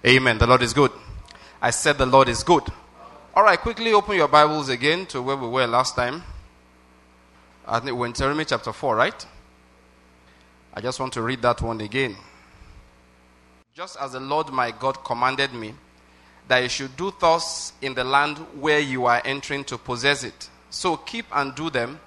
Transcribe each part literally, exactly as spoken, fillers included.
Amen. The Lord is good. I said the Lord is good. All right, quickly open your Bibles again to where we were last time. I think we're in Deuteronomy chapter four, right? I just want to read that one again. Just as the Lord my God commanded me, that you should do thus in the land where you are entering to possess it. So keep and do them,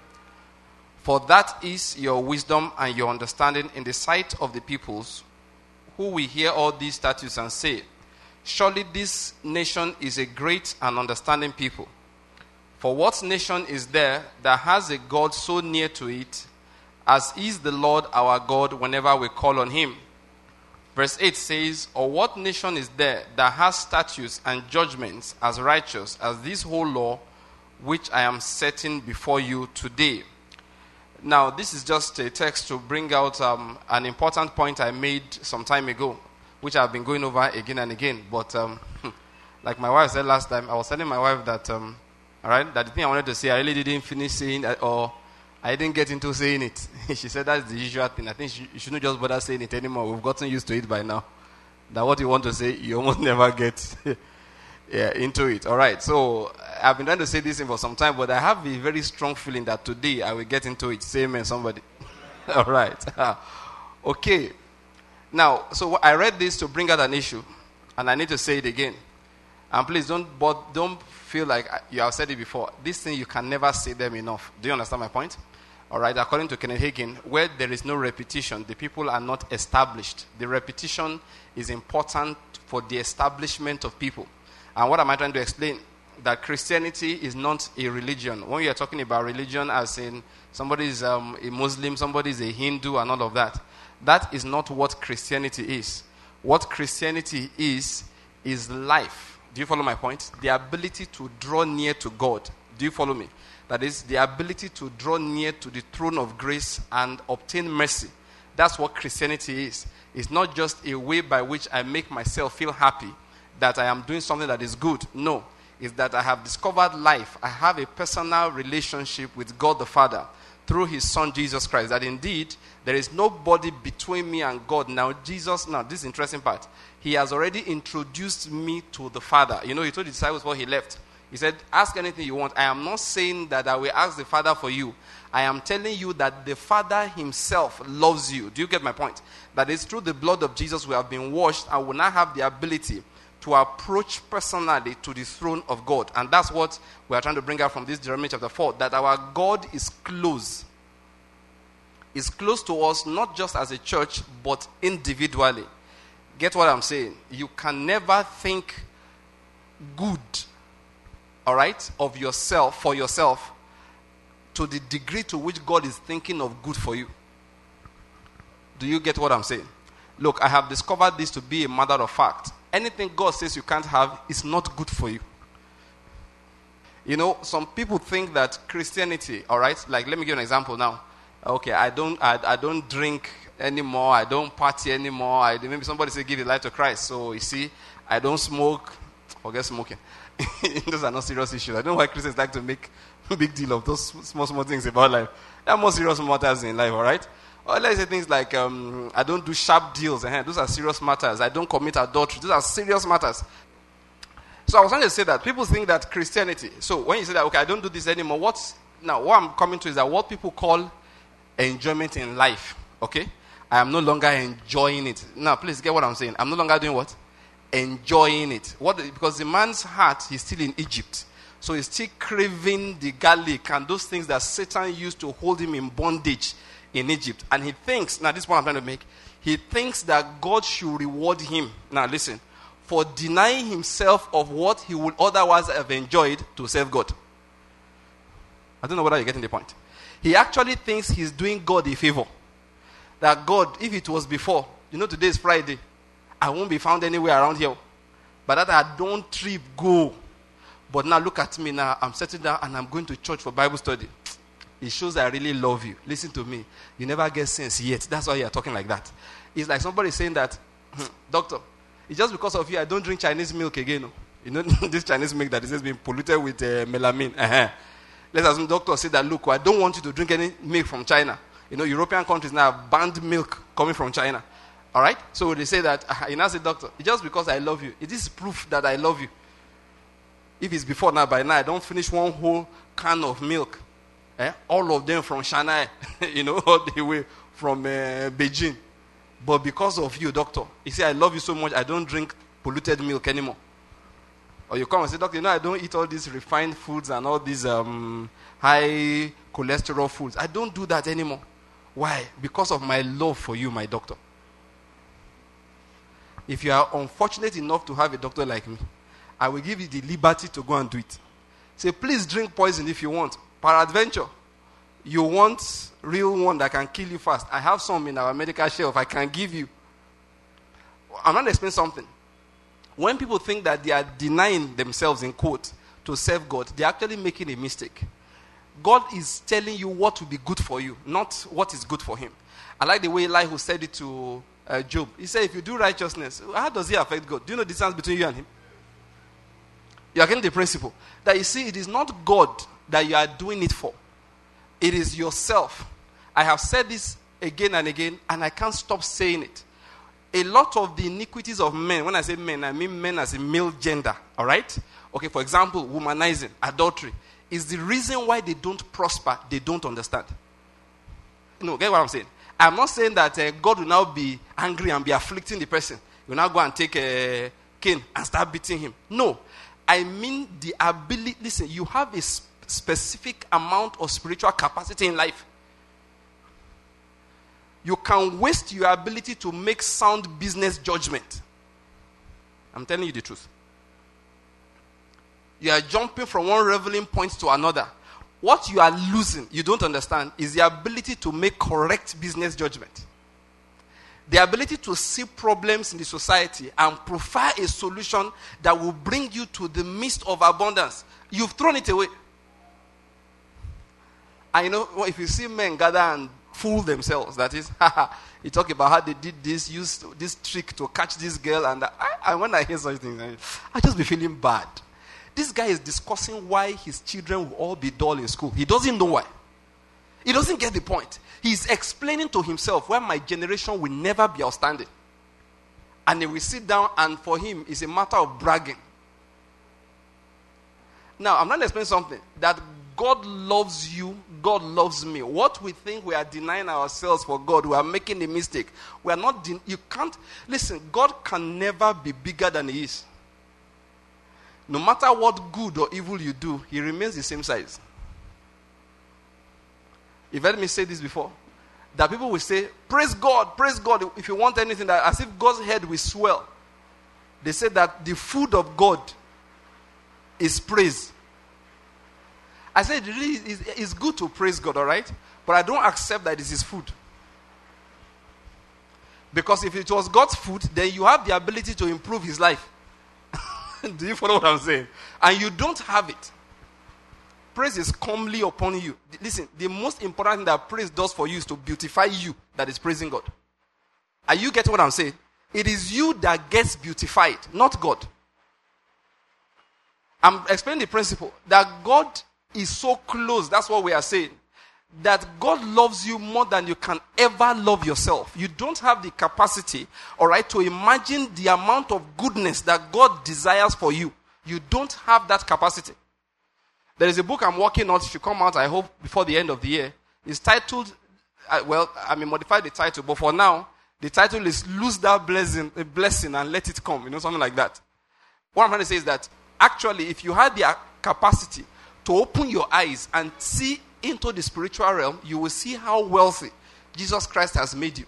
for that is your wisdom and your understanding in the sight of the peoples, who will hear all these statutes and say, surely this nation is a great and understanding people. For what nation is there that has a God so near to it, as is the Lord our God whenever we call on him? Verse eight says, or what nation is there that has statutes and judgments as righteous as this whole law which I am setting before you today? Now, this is just a text to bring out um, an important point I made some time ago, which I've been going over again and again. But um, like my wife said last time, I was telling my wife that, um, all right, that the thing I wanted to say, I really didn't finish saying it, or I didn't get into saying it. She said that's the usual thing. I think you shouldn't just bother saying it anymore. We've gotten used to it by now. That what you want to say, you almost never get yeah, into it. All right, so I've been trying to say this thing for some time, but I have a very strong feeling that today I will get into it. Say amen, somebody. All right. Okay. Now, so I read this to bring out an issue, and I need to say it again. And please don't but don't feel like you have said it before. This thing, you can never say them enough. Do you understand my point? All right, according to Kenneth Hagin, where there is no repetition, the people are not established. The repetition is important for the establishment of people. And what am I trying to explain? That Christianity is not a religion. When you are talking about religion as in somebody is um, a Muslim, somebody is a Hindu and all of that, that is not what Christianity is. What Christianity is, is life. Do you follow my point? The ability to draw near to God. Do you follow me? That is the ability to draw near to the throne of grace and obtain mercy. That's what Christianity is. It's not just a way by which I make myself feel happy that I am doing something that is good. No. It's that I have discovered life. I have a personal relationship with God the Father through his Son Jesus Christ. That indeed, there is nobody between me and God. Now, Jesus, now this is the interesting part. He has already introduced me to the Father. You know, he told the disciples before he left. He said, ask anything you want. I am not saying that I will ask the Father for you. I am telling you that the Father himself loves you. Do you get my point? That is through the blood of Jesus we have been washed and will now have the ability to approach personally to the throne of God. And that's what we are trying to bring out from this Deuteronomy chapter four, that our God is close. Is close to us, not just as a church, but individually. Get what I'm saying? You can never think good, all right, of yourself, for yourself, to the degree to which God is thinking of good for you. Do you get what I'm saying? Look, I have discovered this to be a matter of fact. Anything God says you can't have is not good for you. You know, some people think that Christianity, all right, like let me give you an example now. Okay, I don't I, I don't drink anymore, I don't party anymore. I, maybe somebody say give your life to Christ. So you see, I don't smoke, forget smoking. Those are not serious issues. I don't know why Christians like to make a big deal of those small, small things about life. There are more serious matters in life, all right? Or let's say things like, um, I don't do sharp deals. Uh-huh. Those are serious matters. I don't commit adultery. Those are serious matters. So I was trying to say that people think that Christianity, so when you say that, okay, I don't do this anymore, what's, now what I'm coming to is that what people call enjoyment in life, okay? I am no longer enjoying it. Now, please get what I'm saying. I'm no longer doing what? Enjoying it. What? Because the man's heart is still in Egypt. So he's still craving the garlic and those things that Satan used to hold him in bondage in Egypt. And he thinks, now this is what I'm trying to make, he thinks that God should reward him, now listen, for denying himself of what he would otherwise have enjoyed to serve God. I don't know whether you're getting the point. He actually thinks he's doing God a favor. That God, if it was before, you know today is Friday, I won't be found anywhere around here. But that I don't trip, go. But now look at me now, I'm sitting down and I'm going to church for Bible study. It shows I really love you. Listen to me. You never get sense yet. That's why you're talking like that. It's like somebody saying that, doctor, it's just because of you I don't drink Chinese milk again. You know this Chinese milk that is just being polluted with uh, melamine. Uh-huh. Let's assume doctor say that, look, I don't want you to drink any milk from China. You know, European countries now have banned milk coming from China. All right? So they say that, uh, you now say, doctor, it's just because I love you. It is proof that I love you. If it's before now, by now, I don't finish one whole can of milk. Eh? All of them from Shanghai, you know, all the way from uh, Beijing. But because of you, doctor, you say, I love you so much, I don't drink polluted milk anymore. Or you come and say, doctor, you know, I don't eat all these refined foods and all these um, high cholesterol foods. I don't do that anymore. Why? Because of my love for you, my doctor. If you are unfortunate enough to have a doctor like me, I will give you the liberty to go and do it. Say, please drink poison if you want. Peradventure, you want real one that can kill you fast. I have some in our medical shelf I can give you. I'm not explaining something. When people think that they are denying themselves, in quote, to serve God, they're actually making a mistake. God is telling you what will be good for you, not what is good for him. I like the way Elihu said it to uh, Job. He said, if you do righteousness, how does it affect God? Do you know the difference between you and him? You are getting the principle. That you see, it is not God that you are doing it for. It is yourself. I have said this again and again, and I can't stop saying it. A lot of the iniquities of men, when I say men, I mean men as a male gender, all right? Okay, for example, womanizing, adultery, is the reason why they don't prosper, they don't understand. No, get what I'm saying? I'm not saying that uh, God will now be angry and be afflicting the person. He will now go and take a cane and start beating him. No. I mean the ability, listen, you have a sp- specific amount of spiritual capacity in life. You can waste your ability to make sound business judgment. I'm telling you the truth. You are jumping from one reveling point to another. What you are losing, you don't understand, is the ability to make correct business judgment. The ability to see problems in the society and provide a solution that will bring you to the midst of abundance. You've thrown it away. I know if you see men gather and fool themselves, that is, you talk about how they did this, used this trick to catch this girl, and I, I when I hear such things, I, I just be feeling bad. This guy is discussing why his children will all be dull in school. He doesn't know why. He doesn't get the point. He's explaining to himself why my generation will never be outstanding. And he will sit down, and for him, it's a matter of bragging. Now, I'm not explaining something. That God loves you, God loves me. What we think we are denying ourselves for God, we are making a mistake. We are not, de- you can't, listen, God can never be bigger than he is. No matter what good or evil you do, he remains the same size. You've heard me say this before. That people will say, praise God, praise God. If you want anything, that as if God's head will swell. They say that the food of God is praise. I said, really, it's good to praise God, all right? But I don't accept that it's his food. Because if it was God's food, then you have the ability to improve his life. Do you follow what I'm saying? And you don't have it. Praise is comely upon you. Listen, the most important thing that praise does for you is to beautify you that is praising God. Are you getting what I'm saying? It is you that gets beautified, not God. I'm explaining the principle that God is so close, that's what we are saying, that God loves you more than you can ever love yourself. You don't have the capacity, all right, to imagine the amount of goodness that God desires for you. You don't have that capacity. There is a book I'm working on. It should come out, I hope, before the end of the year. It's titled, uh, well, I may modify the title, but for now, the title is Lose That Blessing, a Blessing and Let It Come. You know, something like that. What I'm trying to say is that, actually, if you had the capacity to open your eyes and see into the spiritual realm, you will see how wealthy Jesus Christ has made you.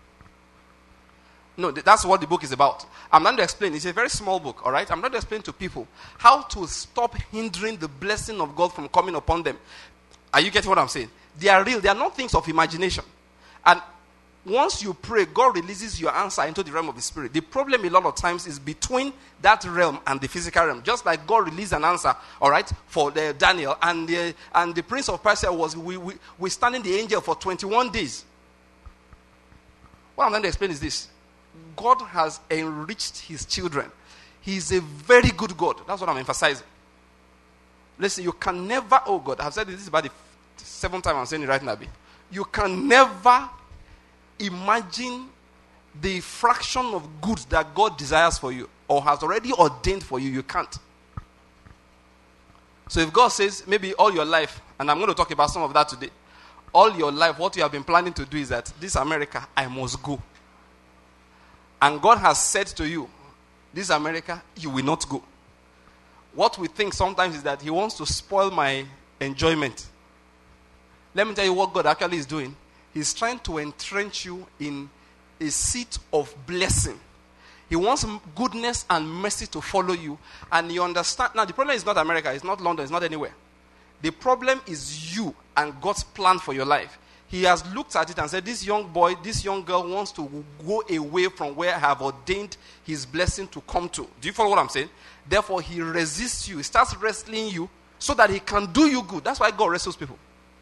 No, that's what the book is about. I'm not going to explain. It's a very small book, all right? I'm not going to explain to people how to stop hindering the blessing of God from coming upon them. Are you getting what I'm saying? They are real. They are not things of imagination. And once you pray, God releases your answer into the realm of the spirit. The problem a lot of times is between that realm and the physical realm. Just like God released an answer, all right, for the Daniel. And the, and the prince of Persia was we, we, withstanding the angel for twenty-one days. What I'm going to explain is this. God has enriched his children. He is a very good God. That's what I'm emphasizing. Listen, you can never, oh God, I've said this, this is about the seventh time I'm saying it right now. You can never imagine the fraction of good that God desires for you or has already ordained for you, you can't. So if God says, maybe all your life, and I'm going to talk about some of that today, all your life, what you have been planning to do is that this America, I must go. And God has said to you, this America, you will not go. What we think sometimes is that he wants to spoil my enjoyment. Let me tell you what God actually is doing. He's trying to entrench you in a seat of blessing. He wants goodness and mercy to follow you. And you understand. Now, the problem is not America. It's not London. It's not anywhere. The problem is you and God's plan for your life. He has looked at it and said, this young boy, this young girl wants to go away from where I have ordained his blessing to come to. Do you follow what I'm saying? Therefore, he resists you. He starts wrestling you so that he can do you good. That's why God wrestles people.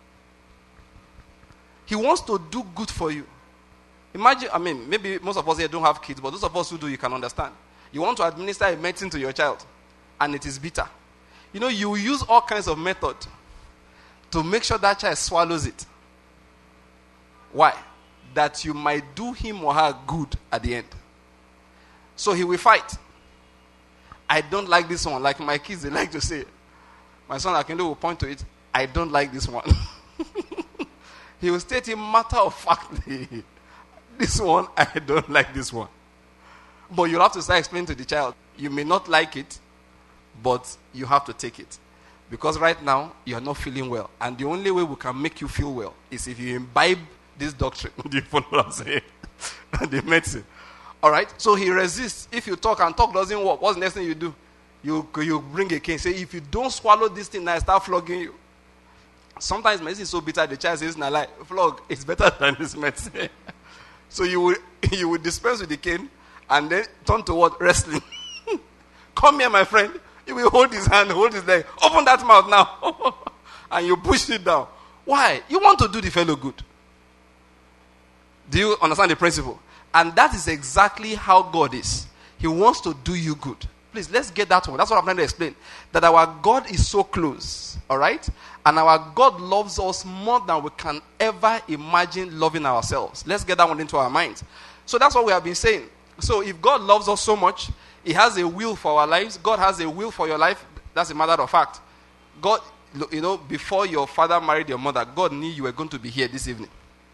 He wants to do good for you. Imagine, I mean, maybe most of us here don't have kids, but those of us who do, you can understand. You want to administer a medicine to your child, and it is bitter. You know, you use all kinds of method to make sure that child swallows it. Why? That you might do him or her good at the end. So he will fight. I don't like this one. Like my kids, they like to say. My son Akindu will point to it. I don't like this one. He will state in matter of factly, this one, I don't like this one. But you have to start explaining to the child, you may not like it, but you have to take it. Because right now, you are not feeling well. And the only way we can make you feel well is if you imbibe this doctrine. Do you follow what I'm saying? The medicine. All right? So he resists. If you talk and talk doesn't work, what's the next thing you do? You, you bring a cane. Say, if you don't swallow this thing, I start flogging you. Sometimes medicine is so bitter, the child says, nah, like, flog, it's better than this medicine. So you will, you will dispense with the cane and then turn to what? Wrestling. Come here, my friend. You will hold his hand, hold his leg. Open that mouth now. And you push it down. Why? You want to do the fellow good. Do you understand the principle? And that is exactly how God is. He wants to do you good. Please, let's get that one. That's what I'm trying to explain. That our God is so close. All right? And our God loves us more than we can ever imagine loving ourselves. Let's get that one into our minds. So that's what we have been saying. So if God loves us so much, he has a will for our lives. God has a will for your life. That's a matter of fact. God, you know, before your father married your mother, God knew you were going to be here this evening.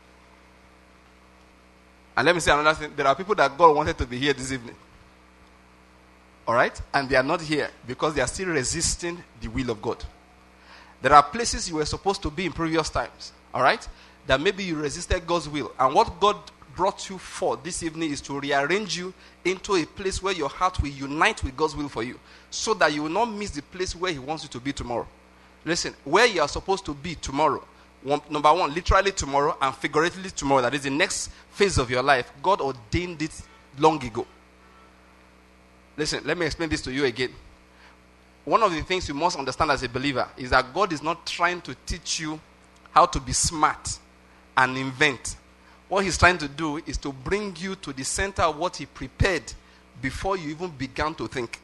And let me say another thing. There are people that God wanted to be here this evening. All right? And they are not here because they are still resisting the will of God. There are places you were supposed to be in previous times. All right? That maybe you resisted God's will. And what God brought you for this evening is to rearrange you into a place where your heart will unite with God's will for you. So that you will not miss the place where he wants you to be tomorrow. Listen, where you are supposed to be tomorrow. One, number one, literally tomorrow and figuratively tomorrow. That is the next phase of your life. God ordained it long ago. Listen, let me explain this to you again. One of the things you must understand as a believer is that God is not trying to teach you how to be smart and invent. What he's trying to do is to bring you to the center of what he prepared before you even began to think.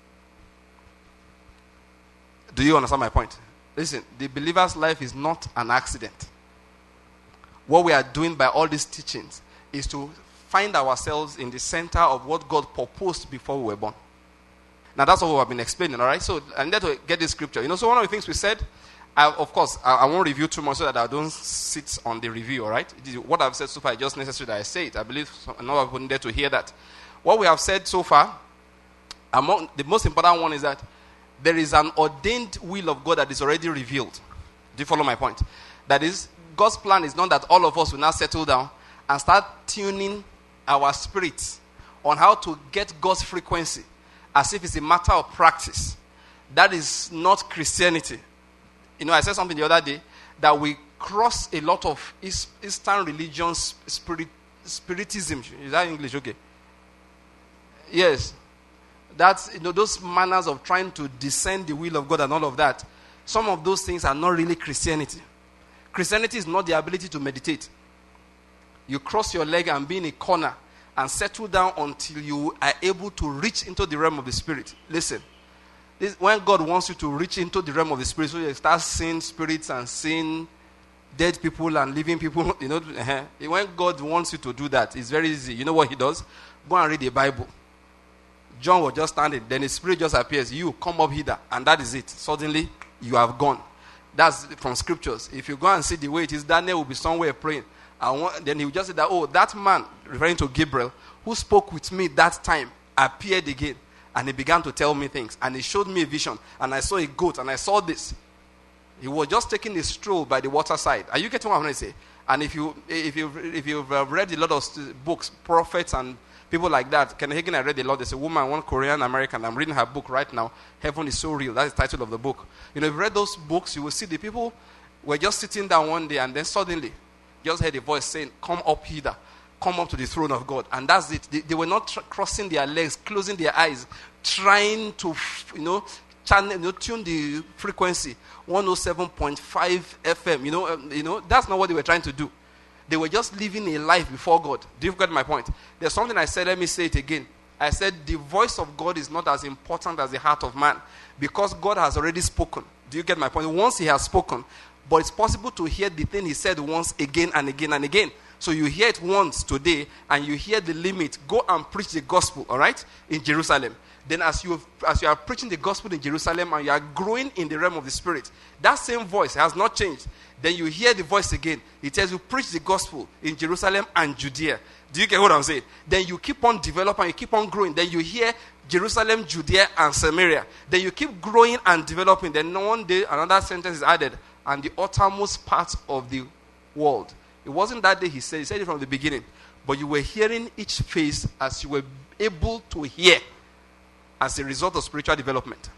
Do you understand my point? Listen, the believer's life is not an accident. What we are doing by all these teachings is to find ourselves in the center of what God proposed before we were born. Now that's what we have been explaining, all right? So I need to get this scripture. You know, so one of the things we said, I, of course, I, I won't review too much so that I don't sit on the review, all right? What I've said so far is just necessary that I say it. I believe another people needed to hear that. What we have said so far, among the most important one is that there is an ordained will of God that is already revealed. Do you follow my point? That is, God's plan is not that all of us will now settle down and start tuning our spirits on how to get God's frequency as if it's a matter of practice. That is not Christianity. You know, I said something the other day that we cross a lot of Eastern religions, spirit, spiritism. Is that English? Okay. Yes. That's, you know, those manners of trying to discern the will of God and all of that. Some of those things are not really Christianity. Christianity is not the ability to meditate. You cross your leg and be in a corner and settle down until you are able to reach into the realm of the spirit. Listen, this, when God wants you to reach into the realm of the spirit, so you start seeing spirits and seeing dead people and living people. You know, uh-huh. When God wants you to do that, it's very easy. You know what he does? Go and read the Bible. John was just standing. Then the Spirit just appears. You come up hither. And that is it. Suddenly, you have gone. That's from scriptures. If you go and see the way it is, Daniel will be somewhere praying. And one, then he will just say that, oh, that man, referring to Gabriel, who spoke with me that time, appeared again. And he began to tell me things. And he showed me a vision. And I saw a goat. And I saw this. He was just taking a stroll by the waterside. Are you getting what I'm going to say? And if, you, if, you, if you've read a lot of books, prophets and people like that, Ken Hagin, I read a lot. There's a woman, one Korean American. I'm reading her book right now. Heaven is So Real. That's the title of the book. You know, if you read those books, you will see the people were just sitting down one day and then suddenly just heard a voice saying, come up hither. Come up to the throne of God. And that's it. They, they were not tr- crossing their legs, closing their eyes, trying to, you know, channel, you know, tune the frequency. one oh seven point five F M. You know, um, you know, that's not what they were trying to do. They were just living a life before God. Do you get my point? There's something I said, let me say it again. I said the voice of God is not as important as the heart of man because God has already spoken. Do you get my point? Once he has spoken, but it's possible to hear the thing he said once again and again and again. So you hear it once today and you hear the limit. Go and preach the gospel, all right, in Jerusalem. Then as you as you are preaching the gospel in Jerusalem and you are growing in the realm of the spirit, that same voice has not changed. Then you hear the voice again. It tells you preach the gospel in Jerusalem and Judea. Do you get what I'm saying? Then you keep on developing, you keep on growing. Then you hear Jerusalem, Judea, and Samaria. Then you keep growing and developing. Then one day another sentence is added, and the uttermost part of the world. It wasn't that day he said, he said it from the beginning. But you were hearing each phase as you were able to hear as a result of spiritual development.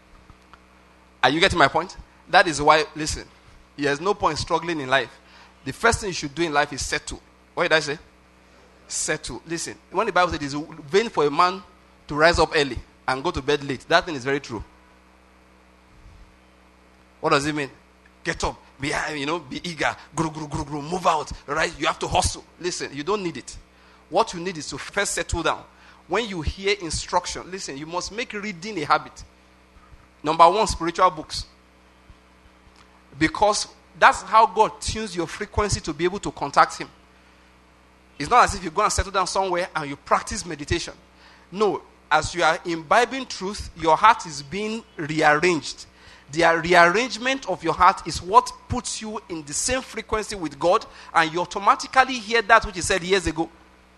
Are you getting my point? That is why, listen, there's no point struggling in life. The first thing you should do in life is settle. What did I say? Settle. Listen, when the Bible says it is vain for a man to rise up early and go to bed late, that thing is very true. What does it mean? Get up, be, you know, be eager, grow, grow, grow, grow, move out, right? You have to hustle. Listen, you don't need it. What you need is to first settle down. When you hear instruction, listen, you must make reading a habit. Number one, spiritual books. Because that's how God tunes your frequency to be able to contact him. It's not as if you go and settle down somewhere and you practice meditation. No, as you are imbibing truth, your heart is being rearranged. The rearrangement of your heart is what puts you in the same frequency with God, and you automatically hear that which he said years ago.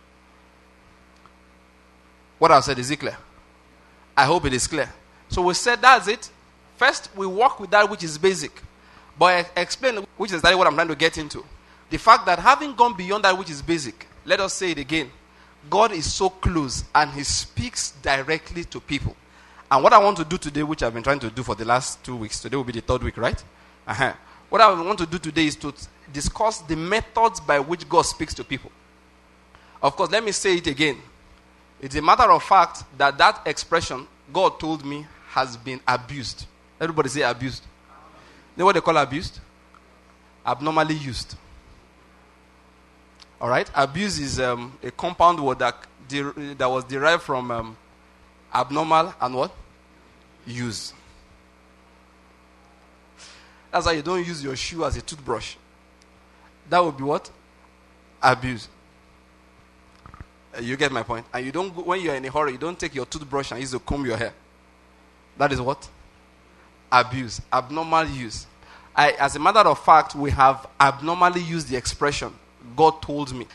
What I said, is it clear? I hope it is clear. So we said that's it. First, we work with that which is basic. But I explain, which is exactly what I'm trying to get into. The fact that having gone beyond that which is basic, let us say it again. God is so close and he speaks directly to people. And what I want to do today, which I've been trying to do for the last two weeks, today will be the third week, right? Uh-huh. What I want to do today is to discuss the methods by which God speaks to people. Of course, let me say it again. It's a matter of fact that that expression, God told me, has been abused. Everybody say abused. You know what they call abused? Abnormally used. All right? Abuse is um, a compound word that, de- that was derived from um, abnormal and what? Use. That's why you don't use your shoe as a toothbrush. That would be what? Abuse. Uh, you get my point? And you don't go, when you're in a hurry, you don't take your toothbrush and use to comb your hair. That is what? Abuse. Abnormal use. I, as a matter of fact, we have abnormally used the expression, God told me.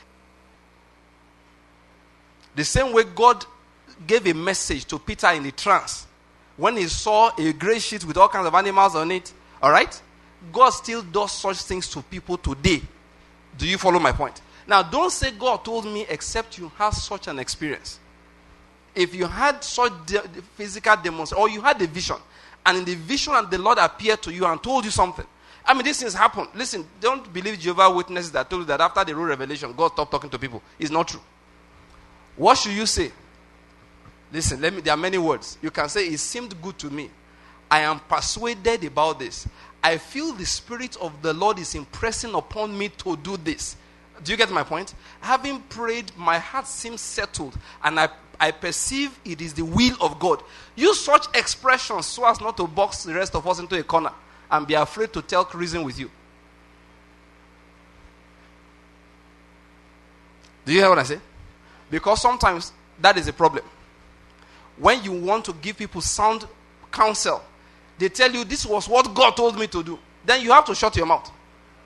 The same way God gave a message to Peter in a trance when he saw a gray sheet with all kinds of animals on it. All right? God still does such things to people today. Do you follow my point? Now, don't say God told me except you have such an experience. If you had such de- physical demonstration, or you had a vision, and in the vision and the Lord appeared to you and told you something. I mean, these things happen. Listen, don't believe Jehovah's Witnesses that told you that after the real revelation, God stopped talking to people. It's not true. What should you say? Listen, let me. There are many words. You can say, it seemed good to me. I am persuaded about this. I feel the Spirit of the Lord is impressing upon me to do this. Do you get my point? Having prayed, my heart seems settled, and I, I perceive it is the will of God. Use such expressions so as not to box the rest of us into a corner and be afraid to tell reason with you. Do you hear what I say? Because sometimes that is a problem. When you want to give people sound counsel, they tell you this was what God told me to do. Then you have to shut your mouth.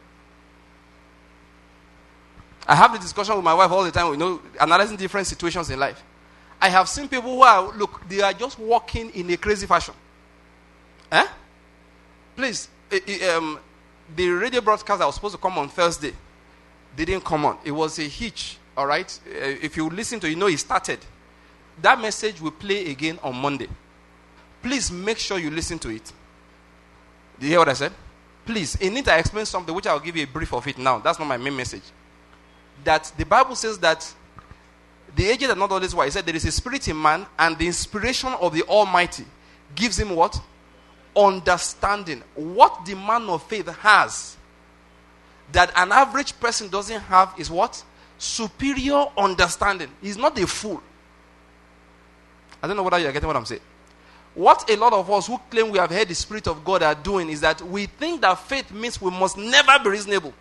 I have the discussion with my wife all the time, you know, analyzing different situations in life. I have seen people who are, look, they are just walking in a crazy fashion. Eh? Please, um, the radio broadcast that was supposed to come on Thursday didn't come on. It was a hitch, all right? Uh, if you listen to it, you know it started. That message will play again on Monday. Please make sure you listen to it. Do you hear what I said? Please, in it I explain something which I'll give you a brief of it now. That's not my main message. That the Bible says that the aged are not always wise. It said there is a spirit in man, and the inspiration of the Almighty gives him what? Understanding. What the man of faith has that an average person doesn't have is what? Superior understanding. He's not a fool. I don't know whether you're getting what I'm saying. What a lot of us who claim we have heard the Spirit of God are doing is that we think that faith means we must never be reasonable.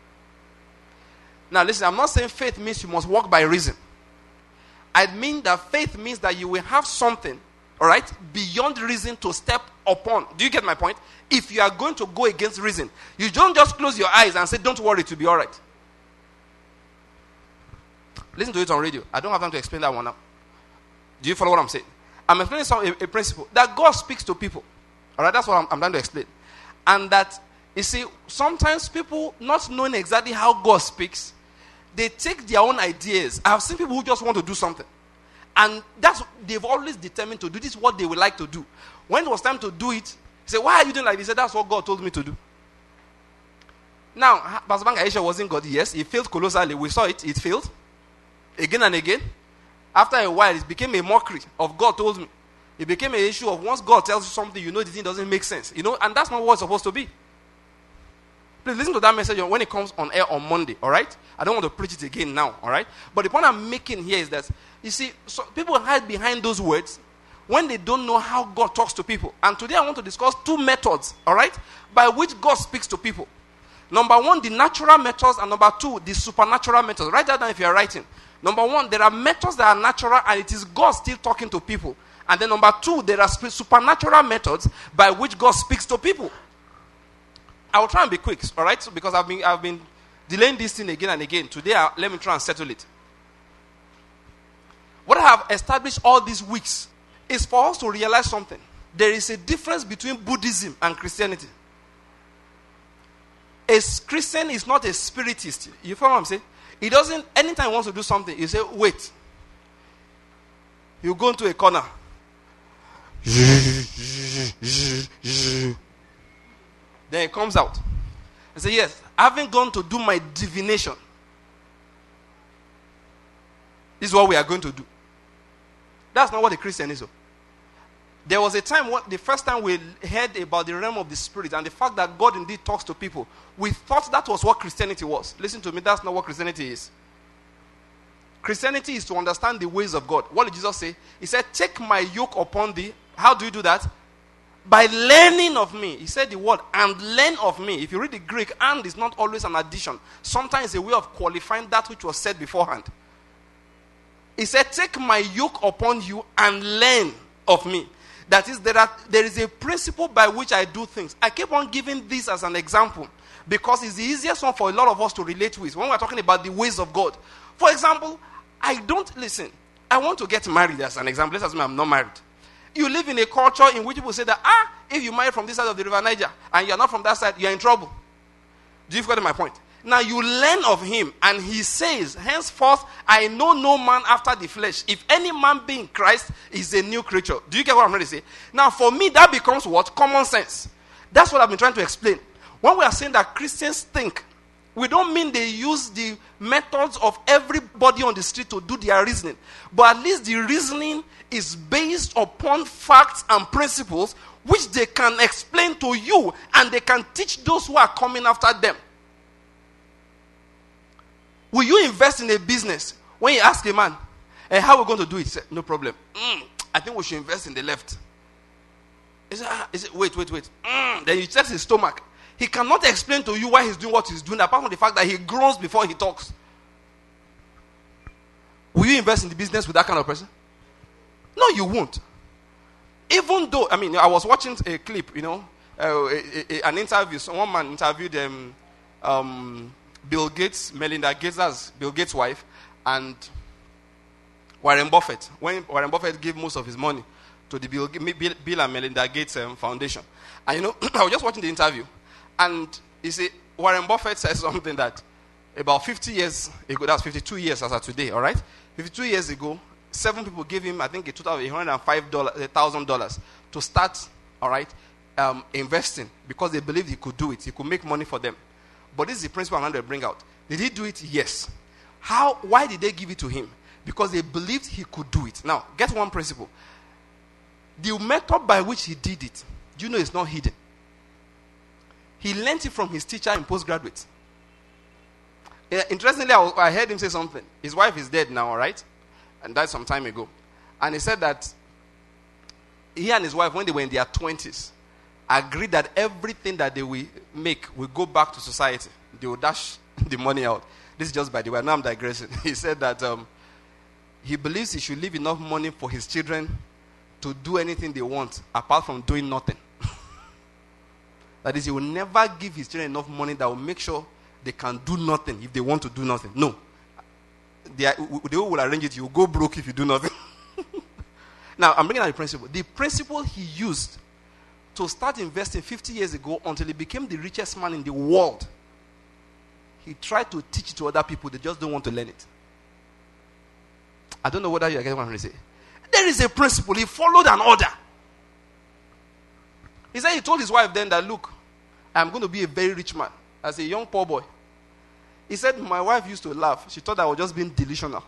Now listen, I'm not saying faith means you must walk by reason. I mean that faith means that you will have something, all right, beyond reason to step upon. Do you get my point? If you are going to go against reason, you don't just close your eyes and say, don't worry, it will be all right. Listen to it on radio. I don't have time to explain that one now. Do you follow what I'm saying? I'm explaining some, a, a principle that God speaks to people. All right, that's what I'm, I'm trying to explain. And that, you see, sometimes people not knowing exactly how God speaks, they take their own ideas. I have seen people who just want to do something. And that's, they've always determined to do this, what they would like to do. When it was time to do it, they say, why are you doing like this? They said, that's what God told me to do. Now, Pastor Banga Aisha wasn't God. Yes, he failed colossally. We saw it. It failed. Again and again. After a while, it became a mockery of God told me. It became an issue of once God tells you something, you know the thing doesn't make sense. You know, and that's not what it's supposed to be. Please listen to that message when it comes on air on Monday, all right? I don't want to preach it again now, all right? But the point I'm making here is that, you see, so people hide behind those words when they don't know how God talks to people. And today I want to discuss two methods, all right, by which God speaks to people. Number one, the natural methods, and number two, the supernatural methods. Write that down if you're writing. Number one, there are methods that are natural and it is God still talking to people. And then number two, there are supernatural methods by which God speaks to people. I will try and be quick, all right? So because I've been I've been delaying this thing again and again. Today, I, let me try and settle it. What I have established all these weeks is for us to realize something. There is a difference between Buddhism and Christianity. A Christian is not a spiritist. You follow what I'm saying? He doesn't, anytime he wants to do something, he say, wait. You go into a corner. Then he comes out and say, yes, having gone to do my divination, this is what we are going to do. That's not what a Christian is. There was a time, when, the first time we heard about the realm of the spirit and the fact that God indeed talks to people, we thought that was what Christianity was. Listen to me, that's not what Christianity is. Christianity is to understand the ways of God. What did Jesus say? He said, take my yoke upon thee. How do you do that? By learning of me. He said the word, and learn of me. If you read the Greek, and is not always an addition. Sometimes it's a way of qualifying that which was said beforehand. He said, take my yoke upon you and learn of me. That is, there, are, there is a principle by which I do things. I keep on giving this as an example because it's the easiest one for a lot of us to relate with when we're talking about the ways of God. For example, I don't, listen, I want to get married as an example. Let's assume I'm not married. You live in a culture in which people say that, ah, if you marry from this side of the river Niger and you're not from that side, you're in trouble. Do you get my point? Now you learn of him, and he says, henceforth, I know no man after the flesh. If any man be in Christ, is a new creature. Do you get what I'm trying to say? Now for me, that becomes what? Common sense. That's what I've been trying to explain. When we are saying that Christians think, we don't mean they use the methods of everybody on the street to do their reasoning. But at least the reasoning is based upon facts and principles which they can explain to you, and they can teach those who are coming after them. Will you invest in a business? When you ask a man, hey, how are we going to do it? He said, no problem. Mm, I think we should invest in the left. He said, ah, he said wait, wait, wait. Mm. Then you check his stomach. He cannot explain to you why he's doing what he's doing, apart from the fact that he groans before he talks. Will you invest in the business with that kind of person? No, you won't. Even though, I mean, I was watching a clip, you know, uh, a, a, an interview. So one man interviewed um, um, Bill Gates, Melinda Gates, that's Bill Gates' wife, and Warren Buffett. When Warren Buffett gave most of his money to the Bill, Bill, Bill and Melinda Gates um, Foundation. And you know, I was just watching the interview, and he said, Warren Buffett said something that about fifty years ago, that's fifty-two years as of today, all right? fifty-two years ago, seven people gave him, I think, a total of one hundred five thousand dollars to start, all right, um, investing because they believed he could do it. He could make money for them. But this is the principle I'm going to bring out. Did he do it? Yes. How? Why did they give it to him? Because they believed he could do it. Now, get one principle. The method by which he did it, do you know it's not hidden? He learned it from his teacher in postgraduate. Yeah, interestingly, I, I heard him say something. His wife is dead now, all right? And died some time ago. And he said that he and his wife, when they were in their twenties, agreed that everything that they will make will go back to society. They will dash the money out. This is just by the way. Now I'm digressing. He said that um, he believes he should leave enough money for his children to do anything they want, apart from doing nothing. That is, he will never give his children enough money that will make sure they can do nothing if they want to do nothing. No. They, are, they will arrange it. You will go broke if you do nothing. Now, I'm bringing out the principle. The principle he used to start investing fifty years ago until he became the richest man in the world, he tried to teach it to other people. They just don't want to learn it. I don't know whether you are getting what I'm trying to say. There is a principle. He followed an order. He said he told his wife then that, look, I'm going to be a very rich man. As a young poor boy. He said my wife used to laugh. She thought I was just being delusional.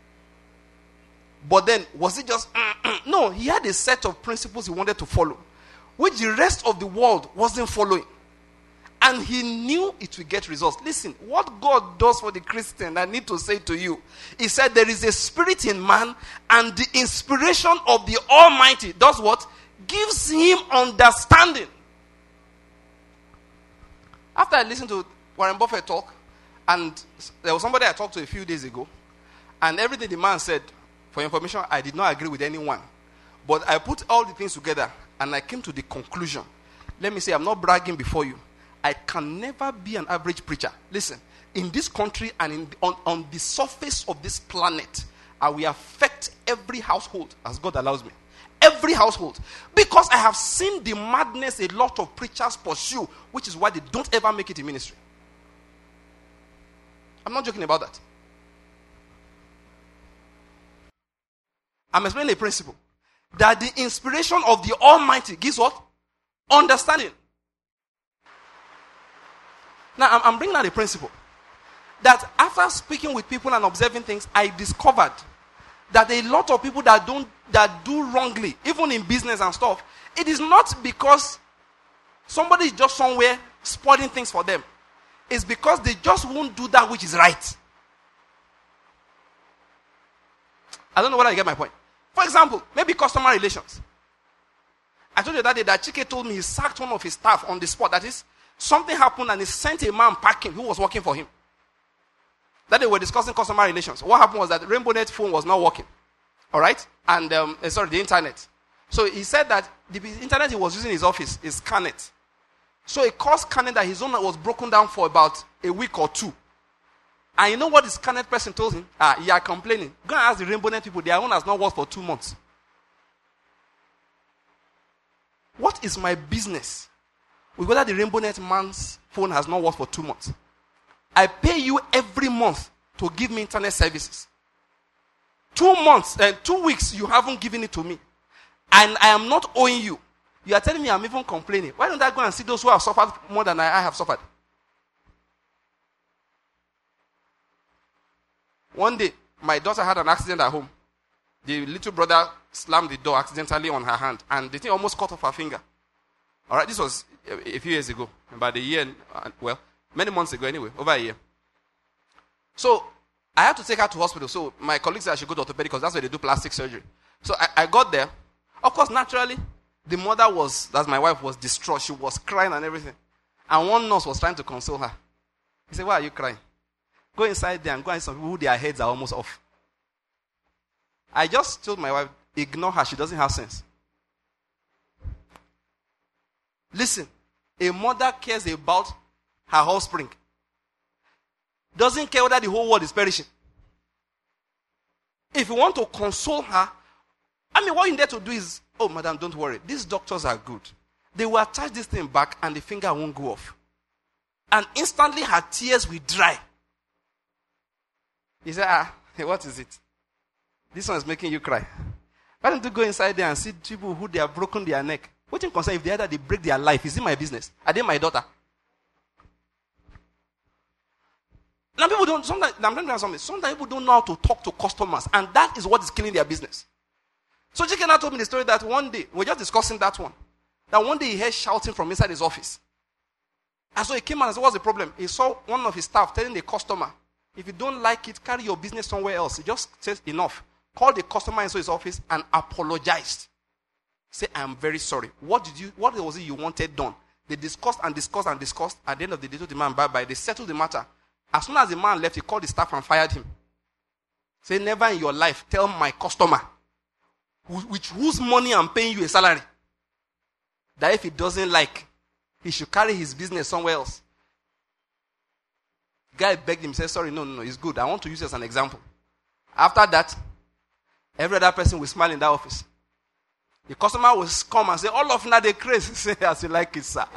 But then, was it just... No, he had a set of principles he wanted to follow, which the rest of the world wasn't following. And he knew it would get results. Listen, what God does for the Christian, I need to say to you, he said there is a spirit in man, and the inspiration of the Almighty does what? Gives him understanding. After I listened to Warren Buffett talk, and there was somebody I talked to a few days ago, and everything the man said, for information, I did not agree with anyone. But I put all the things together, and I came to the conclusion. Let me say, I'm not bragging before you. I can never be an average preacher. Listen, in this country and in, on, on the surface of this planet, I will affect every household as God allows me. Every household. Because I have seen the madness a lot of preachers pursue, which is why they don't ever make it in ministry. I'm not joking about that. I'm explaining a principle. That the inspiration of the Almighty gives what? Understanding. Now, I'm, I'm bringing out a principle. That after speaking with people and observing things, I discovered that a lot of people that don't that do wrongly, even in business and stuff, it is not because somebody is just somewhere spoiling things for them. It's because they just won't do that which is right. I don't know whether you get my point. For example, maybe customer relations. I told you that day that Chike told me he sacked one of his staff on the spot. That is, something happened and he sent a man packing who was working for him. That they were discussing customer relations. What happened was that the RainbowNet phone was not working. All right? And, um, sorry, the internet. So he said that the internet he was using in his office is Scanet. So it caused Scanet that his own was broken down for about a week or two. And you know what the Scanet person told him? Ah, you are complaining. Go and ask the RainbowNet people. Their own has not worked for two months. What is my business with whether the RainbowNet man's phone has not worked for two months? I pay you every month to give me internet services. Two months, uh, two weeks, you haven't given it to me. And I am not owing you. You are telling me I'm even complaining. Why don't I go and see those who have suffered more than I, I have suffered? One day, my daughter had an accident at home. The little brother slammed the door accidentally on her hand, and the thing almost cut off her finger. All right, this was a, a few years ago, about a year, uh, well, many months ago anyway, over a year. So, I had to take her to hospital. So, my colleagues said I should go to orthopedic because that's where they do plastic surgery. So, I, I got there. Of course, naturally, the mother was, that's my wife, was distraught. She was crying and everything. And one nurse was trying to console her. He said, why are you crying? Go inside there and go and see some people who their heads are almost off. I just told my wife, ignore her. She doesn't have sense. Listen, a mother cares about her offspring. Doesn't care whether the whole world is perishing. If you want to console her, I mean, what you need to do is, oh, madam, don't worry. These doctors are good. They will attach this thing back and the finger won't go off. And instantly her tears will dry. He said, ah, hey, what is it? This one is making you cry. Why don't you go inside there and see people who they have broken their neck? What do you concern if they either they break their life? Is it my business? Are they my daughter? Now people don't, sometimes, I'm telling you something, sometimes people don't know how to talk to customers, and that is what is killing their business. So Chikena told me the story that one day, we're just discussing that one, that one day he heard shouting from inside his office. And so he came out and said, what's the problem? He saw one of his staff telling the customer, if you don't like it, carry your business somewhere else. He just says enough. Called the customer into his office and apologized. Say, I'm very sorry. What did you, what was it you wanted done? They discussed and discussed and discussed. At the end of the day, told the man bye-bye. They settled the matter. As soon as the man left, he called the staff and fired him. Say, never in your life tell my customer, who, which whose money I'm paying you a salary, that if he doesn't like, he should carry his business somewhere else. Guy begged him, said, sorry, no, no, no, it's good. I want to use it as an example. After that, every other person will smile in that office. The customer will come and say, all of now they crazy. Say, as you like it, sir.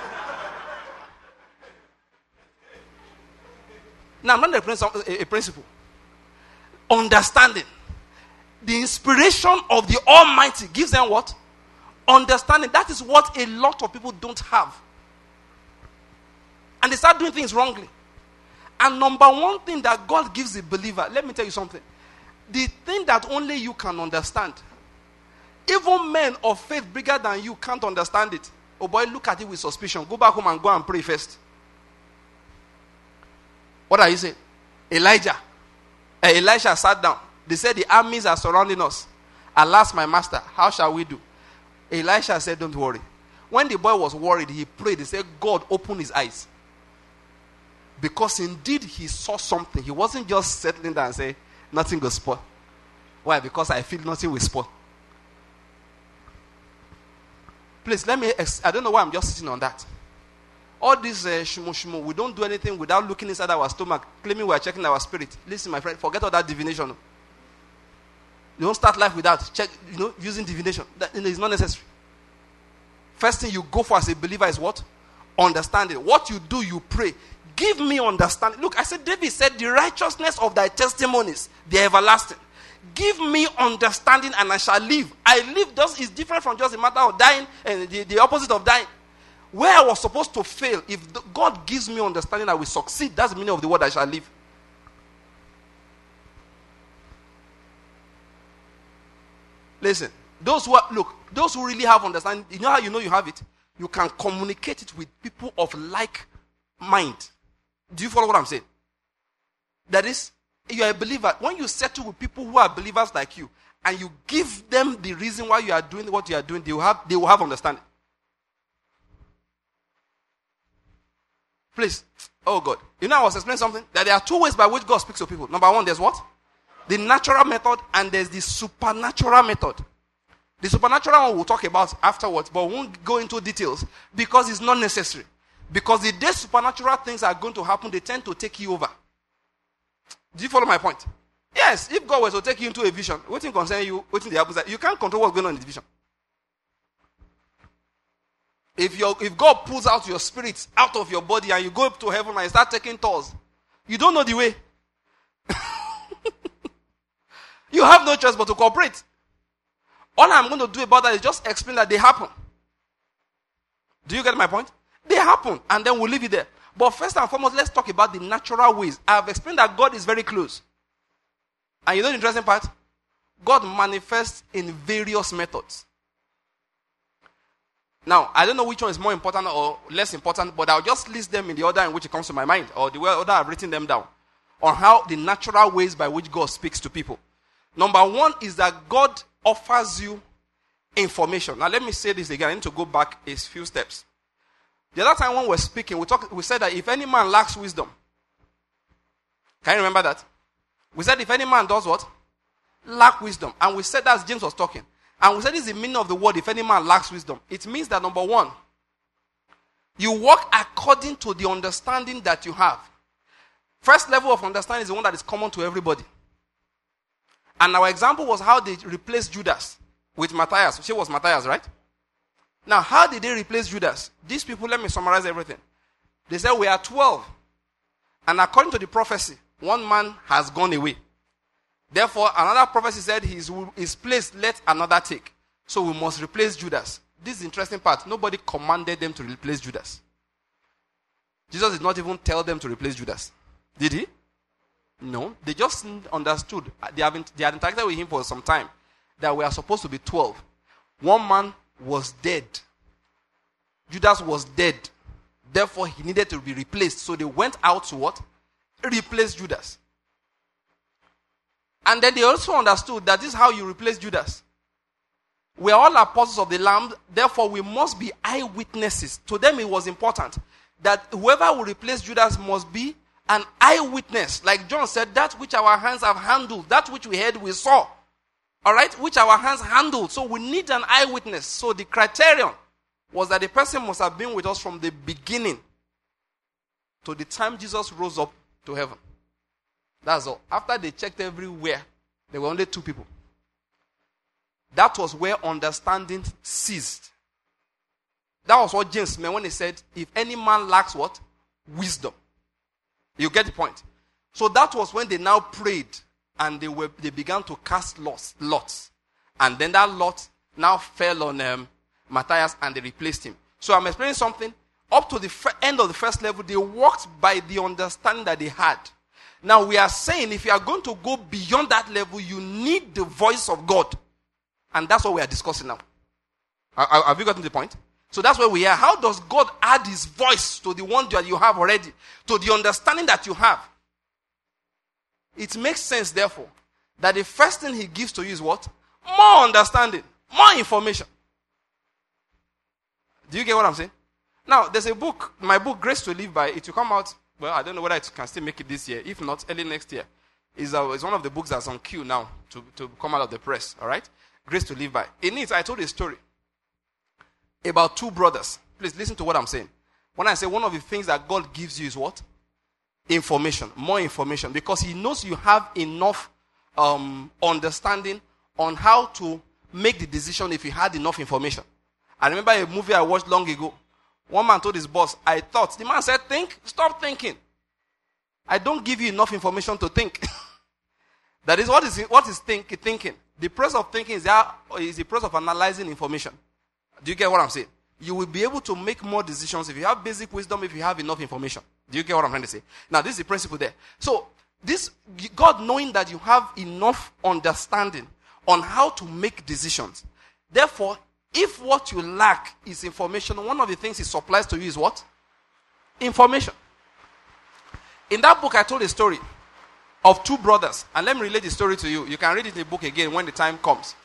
Now, I'm not a, a principle. Understanding. The inspiration of the Almighty gives them what? Understanding. That is what a lot of people don't have. And they start doing things wrongly. And number one thing that God gives the believer, let me tell you something. The thing that only you can understand, even men of faith bigger than you can't understand it. Oh boy, look at it with suspicion. Go back home and go and pray first. What are you saying? Elijah. Uh, Elisha sat down. They said the armies are surrounding us. Alas, my master, how shall we do? Elisha said, don't worry. When the boy was worried, he prayed. He said, God, open his eyes. Because indeed he saw something. He wasn't just settling down and say, nothing will spoil. Why? Because I feel nothing will spoil. Please, let me, ex- I don't know why I'm just sitting on that. All this uh, shimo shimo, we don't do anything without looking inside our stomach, claiming we are checking our spirit. Listen, my friend, forget all that divination. You don't start life without check, you know, using divination. That is not necessary. First thing you go for as a believer is what? Understanding. What you do, you pray. Give me understanding. Look, I said, David said, the righteousness of thy testimonies, they are everlasting. Give me understanding and I shall live. I live just is different from just a matter of dying and the, the opposite of dying. Where I was supposed to fail, if the, God gives me understanding, I will succeed. That's the meaning of the word I shall live. Listen, those who are, look, those who really have understanding, you know how you know you have it? You can communicate it with people of like mind. Do you follow what I'm saying? That is, you are a believer. When you settle with people who are believers like you, and you give them the reason why you are doing what you are doing, they will have, they will have understanding. Please. Oh God. You know I was explaining something? That there are two ways by which God speaks to people. Number one, there's what? The natural method, and there's the supernatural method. The supernatural one we'll talk about afterwards, but we won't go into details because it's not necessary. Because the day supernatural things are going to happen, they tend to take you over. Do you follow my point? Yes, if God was to take you into a vision, what thing concern you, what thing the happens, you can't control what's going on in the vision. If you if God pulls out your spirit out of your body and you go up to heaven and you start taking tours, you don't know the way. You have no choice but to cooperate. All I'm going to do about that is just explain that they happen. Do you get my point? They happen, and then we'll leave it there. But first and foremost, let's talk about the natural ways. I have explained that God is very close. And you know the interesting part? God manifests in various methods. Now, I don't know which one is more important or less important, but I'll just list them in the order in which it comes to my mind, or the order I've written them down, on how the natural ways by which God speaks to people. Number one is that God offers you information. Now, let me say this again. I need to go back a few steps. The other time when we were speaking, we talked, we said that if any man lacks wisdom, can you remember that? We said if any man does what? lack wisdom. And we said that James was talking. And we said this is the meaning of the word, if any man lacks wisdom. It means that, number one, you walk according to the understanding that you have. First level of understanding is the one that is common to everybody. And our example was how they replaced Judas with Matthias. She was Matthias, right? Now, how did they replace Judas? These people, let me summarize everything. They said, we are twelve. And according to the prophecy, one man has gone away. Therefore, another prophecy said, his, his place let another take. So we must replace Judas. This is the interesting part. Nobody commanded them to replace Judas. Jesus did not even tell them to replace Judas. Did he? No. They just understood. They, have, they had interacted with him for some time. That we are supposed to be twelve. One man was dead. Judas was dead. Therefore, he needed to be replaced. So they went out to what? Replace Judas. And then they also understood that this is how you replace Judas. We are all apostles of the Lamb. Therefore, we must be eyewitnesses. To them, it was important that whoever will replace Judas must be an eyewitness. Like John said, that which our hands have handled, that which we heard, we saw. All right? Which our hands handled. So we need an eyewitness. So the criterion was that the person must have been with us from the beginning to the time Jesus rose up to heaven. That's all. After they checked everywhere, there were only two people. That was where understanding ceased. That was what James meant when he said, if any man lacks what? Wisdom. You get the point. So that was when they now prayed and they were they began to cast lots. lots. And then that lot now fell on um, Matthias and they replaced him. So I'm explaining something. Up to the f- end of the first level, they walked by the understanding that they had. Now we are saying if you are going to go beyond that level, you need the voice of God. And that's what we are discussing now. Have you gotten the point? So that's where we are. How does God add his voice to the one that you have already? To the understanding that you have? It makes sense, therefore, that the first thing he gives to you is what? More understanding. More information. Do you get what I'm saying? Now, there's a book, my book, Grace to Live By. It will come out, well, I don't know whether it can still make it this year. If not, early next year. It's, uh, it's one of the books that's on queue now to, to come out of the press. All right? Grace to Live By. In it, I told a story about two brothers. Please listen to what I'm saying. When I say one of the things that God gives you is what? Information. More information. Because he knows you have enough um, understanding on how to make the decision if you had enough information. I remember a movie I watched long ago. One man told his boss, I thought. The man said, think. Stop thinking. I don't give you enough information to think. That is what is what is think, thinking. The process of thinking is, that, is the process of analyzing information. Do you get what I'm saying? You will be able to make more decisions if you have basic wisdom, if you have enough information. Do you get what I'm trying to say? Now, this is the principle there. So, this God knowing that you have enough understanding on how to make decisions. Therefore, if what you lack is information, one of the things he supplies to you is what? Information. In that book, I told a story of two brothers. And let me relate the story to you. You can read it in the book again when the time comes.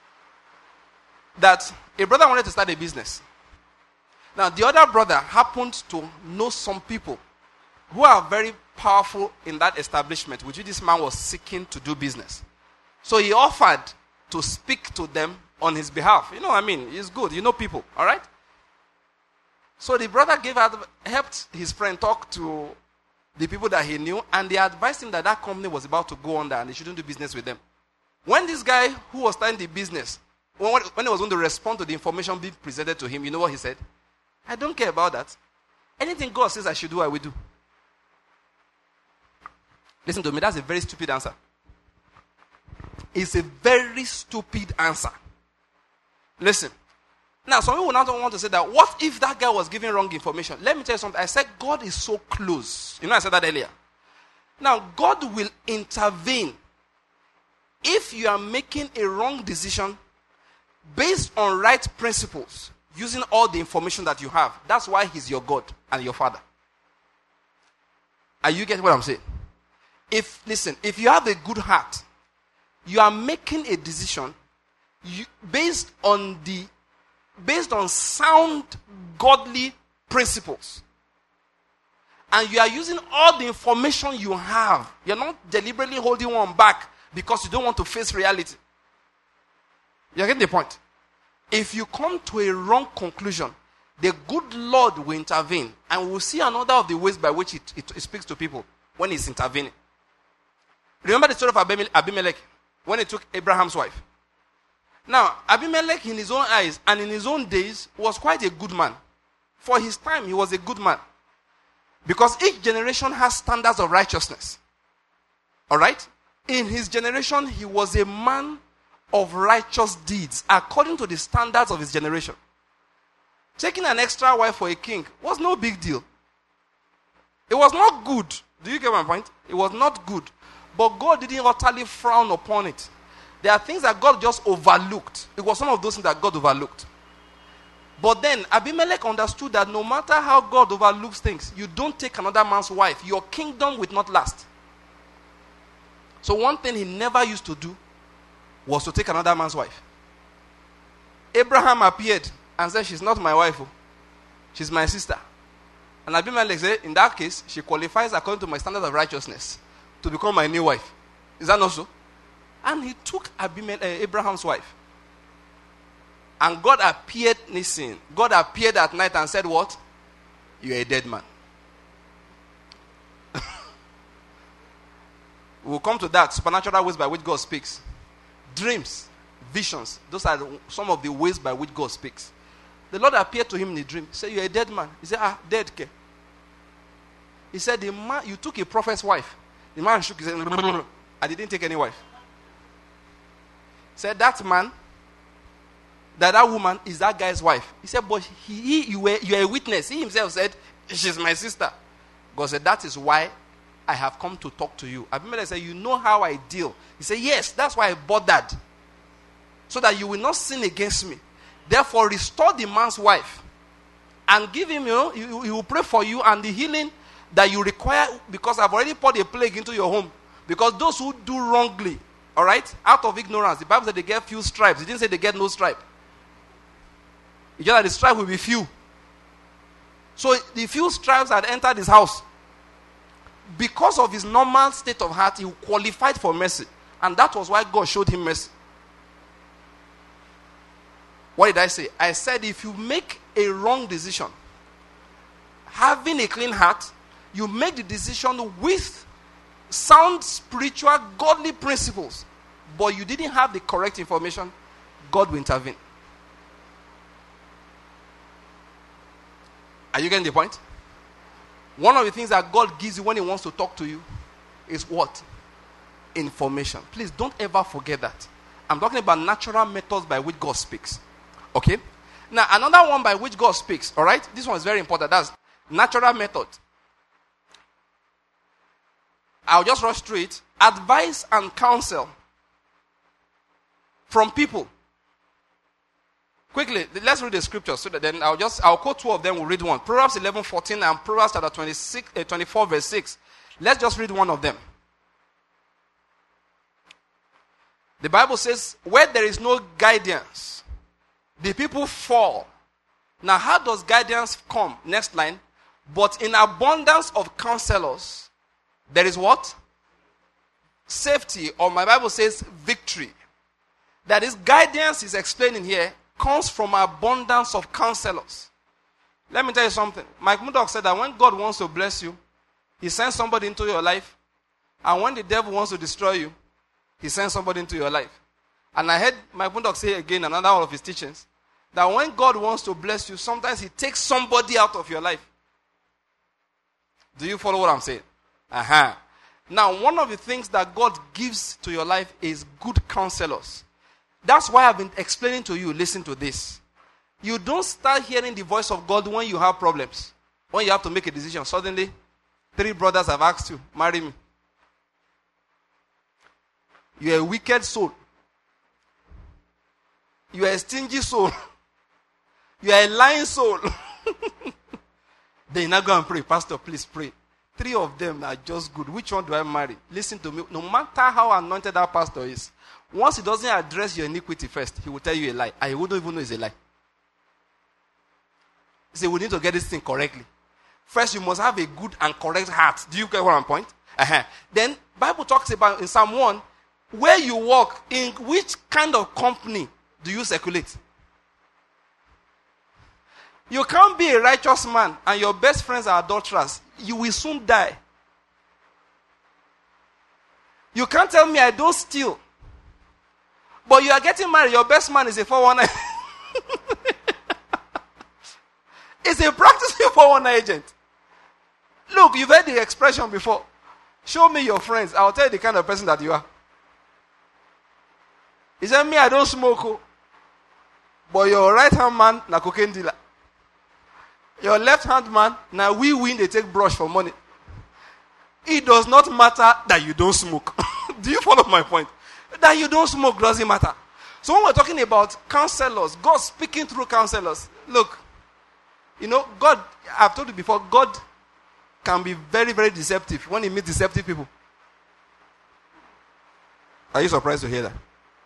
That a brother wanted to start a business. Now, the other brother happened to know some people who are very powerful in that establishment, which this man was seeking to do business. So he offered to speak to them on his behalf. You know what I mean? It's good. You know people. All right? So the brother gave out, helped his friend talk to the people that he knew, and they advised him that that company was about to go under and he shouldn't do business with them. When this guy who was starting the business, when, when he was going to respond to the information being presented to him, you know what he said? I don't care about that. Anything God says I should do, I will do. Listen to me, that's a very stupid answer. It's a very stupid answer. Listen. Now, some people now don't want to say that, what if that guy was giving wrong information? Let me tell you something. I said God is so close. You know I said that earlier. Now, God will intervene if you are making a wrong decision based on right principles, using all the information that you have. That's why he's your God and your Father. Are you getting what I'm saying? If, listen, if you have a good heart, you are making a decision you, based on the based on sound godly principles. And you are using all the information you have. You're not deliberately holding one back because you don't want to face reality. You get the point? If you come to a wrong conclusion, the good Lord will intervene, and we'll see another of the ways by which it, it, it speaks to people when he's intervening. Remember the story of Abimelech when he took Abraham's wife. Now, Abimelech in his own eyes and in his own days was quite a good man. For his time, he was a good man. Because each generation has standards of righteousness. Alright? In his generation, he was a man of righteous deeds according to the standards of his generation. Taking an extra wife for a king was no big deal. It was not good. Do you get my point? It was not good. But God didn't utterly frown upon it. There are things that God just overlooked. It was some of those things that God overlooked. But then Abimelech understood that no matter how God overlooks things, you don't take another man's wife. Your kingdom will not last. So one thing he never used to do was to take another man's wife. Abraham appeared and said, she's not my wife. She's my sister. And Abimelech said, in that case, she qualifies according to my standard of righteousness to become my new wife. Is that not so? And he took Abimelech, uh, Abraham's wife. And God appeared, listen, God appeared at night and said what? You are a dead man. We'll come to that, supernatural ways by which God speaks. Dreams, visions, those are some of the ways by which God speaks. The Lord appeared to him in a dream. He said, you are a dead man. He said, ah, dead. Okay. He said, the man, you took a prophet's wife. The man shook his head. I didn't take any wife. He said, that man, that that woman is that guy's wife. He said, but he, he, you, were, you are a witness. He himself said, she's my sister. God said, that is why I have come to talk to you. Abimelech said, you know how I deal. He said, yes, that's why I bothered. So that you will not sin against me. Therefore, restore the man's wife. And give him, you know, he, he will pray for you and the healing that you require, because I've already poured a plague into your home. Because those who do wrongly, all right, out of ignorance, the Bible said they get few stripes. It didn't say they get no stripe. It's just that the stripe will be few. So the few stripes had entered his house. Because of his normal state of heart, he qualified for mercy. And that was why God showed him mercy. What did I say? I said if you make a wrong decision, having a clean heart, you make the decision with sound spiritual, godly principles, but you didn't have the correct information, God will intervene. Are you getting the point? One of the things that God gives you when he wants to talk to you is what? Information. Please don't ever forget that. I'm talking about natural methods by which God speaks. Okay? Now, another one by which God speaks, all right? This one is very important. That's natural method. I'll just rush through it. Advice and counsel from people. Quickly, let's read the scriptures so that then I'll just, I'll quote two of them, we'll read one. Proverbs eleven fourteen and Proverbs chapter twenty-six, uh, twenty-four verse six. Let's just read one of them. The Bible says, where there is no guidance, the people fall. Now, how does guidance come? Next line. But in abundance of counselors, there is what? Safety, or my Bible says victory. That is, guidance is explaining here, comes from abundance of counselors. Let me tell you something. Mike Murdoch said that when God wants to bless you, he sends somebody into your life. And when the devil wants to destroy you, he sends somebody into your life. And I heard Mike Murdoch say again, another one of his teachings, that when God wants to bless you, sometimes he takes somebody out of your life. Do you follow what I'm saying? Uh-huh. Now, one of the things that God gives to your life is good counselors. That's why I've been explaining to you, listen to this. You don't start hearing the voice of God when you have problems. When you have to make a decision. Suddenly, three brothers have asked you, marry me. You are a wicked soul. You are a stingy soul. You are a lying soul. Then you now go and pray. Pastor, please pray. Three of them are just good. Which one do I marry? Listen to me. No matter how anointed that pastor is, once he doesn't address your iniquity first, he will tell you a lie. And you wouldn't even know it's a lie. He said, we need to get this thing correctly. First, you must have a good and correct heart. Do you get what I'm point? Uh-huh. Then, Bible talks about in Psalm one, Where you work, in which kind of company do you circulate? You can't be a righteous man and your best friends are adulterers. You will soon die. You can't tell me I don't steal. But you are getting married, your best man is a four one nine. It's a practicing four one nine agent. Look, you've heard the expression before. Show me your friends. I'll tell you the kind of person that you are. He said, me, I don't smoke. But your right hand man, na cocaine dealer. Your left hand man, now we win, they take brush for money. It does not matter that you don't smoke. Do you follow my point? That you don't smoke doesn't matter. So when we're talking about counselors, God speaking through counselors, look, you know, God, I've told you before, God can be very, very deceptive when he meets deceptive people. Are you surprised to hear that?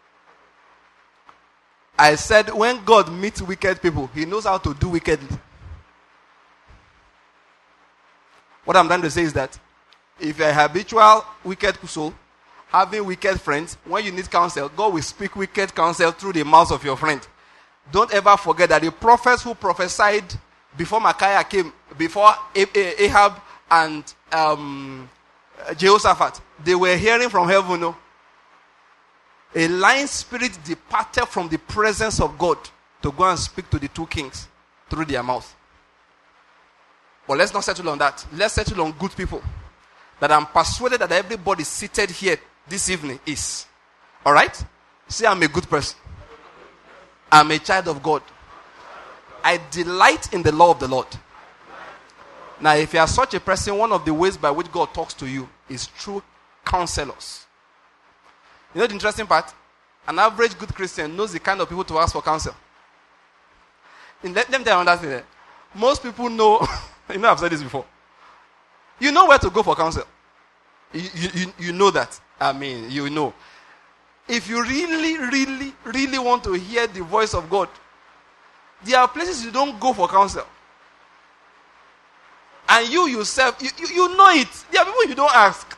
I said when God meets wicked people, he knows how to do wickedly. What I'm trying to say is that if you're a habitual wicked soul, having wicked friends, when you need counsel, God will speak wicked counsel through the mouth of your friend. Don't ever forget that the prophets who prophesied before Micaiah came, before Ahab and um, Jehoshaphat, they were hearing from heaven, no? A lying spirit departed from the presence of God to go and speak to the two kings through their mouth. But let's not settle on that. Let's settle on good people. That I'm persuaded that everybody seated here this evening is. Alright? Say I'm a good person. I'm a child of God. I delight in the law of the Lord. Now, if you are such a person, one of the ways by which God talks to you is through counselors. You know the interesting part? An average good Christian knows the kind of people to ask for counsel. And let them tell you another thing. Most people know, you know I've said this before. You know where to go for counsel. You, you, you know that. I mean, you know. If you really, really, really want to hear the voice of God, there are places you don't go for counsel. And you yourself, you, you, you know it. There are people you don't ask.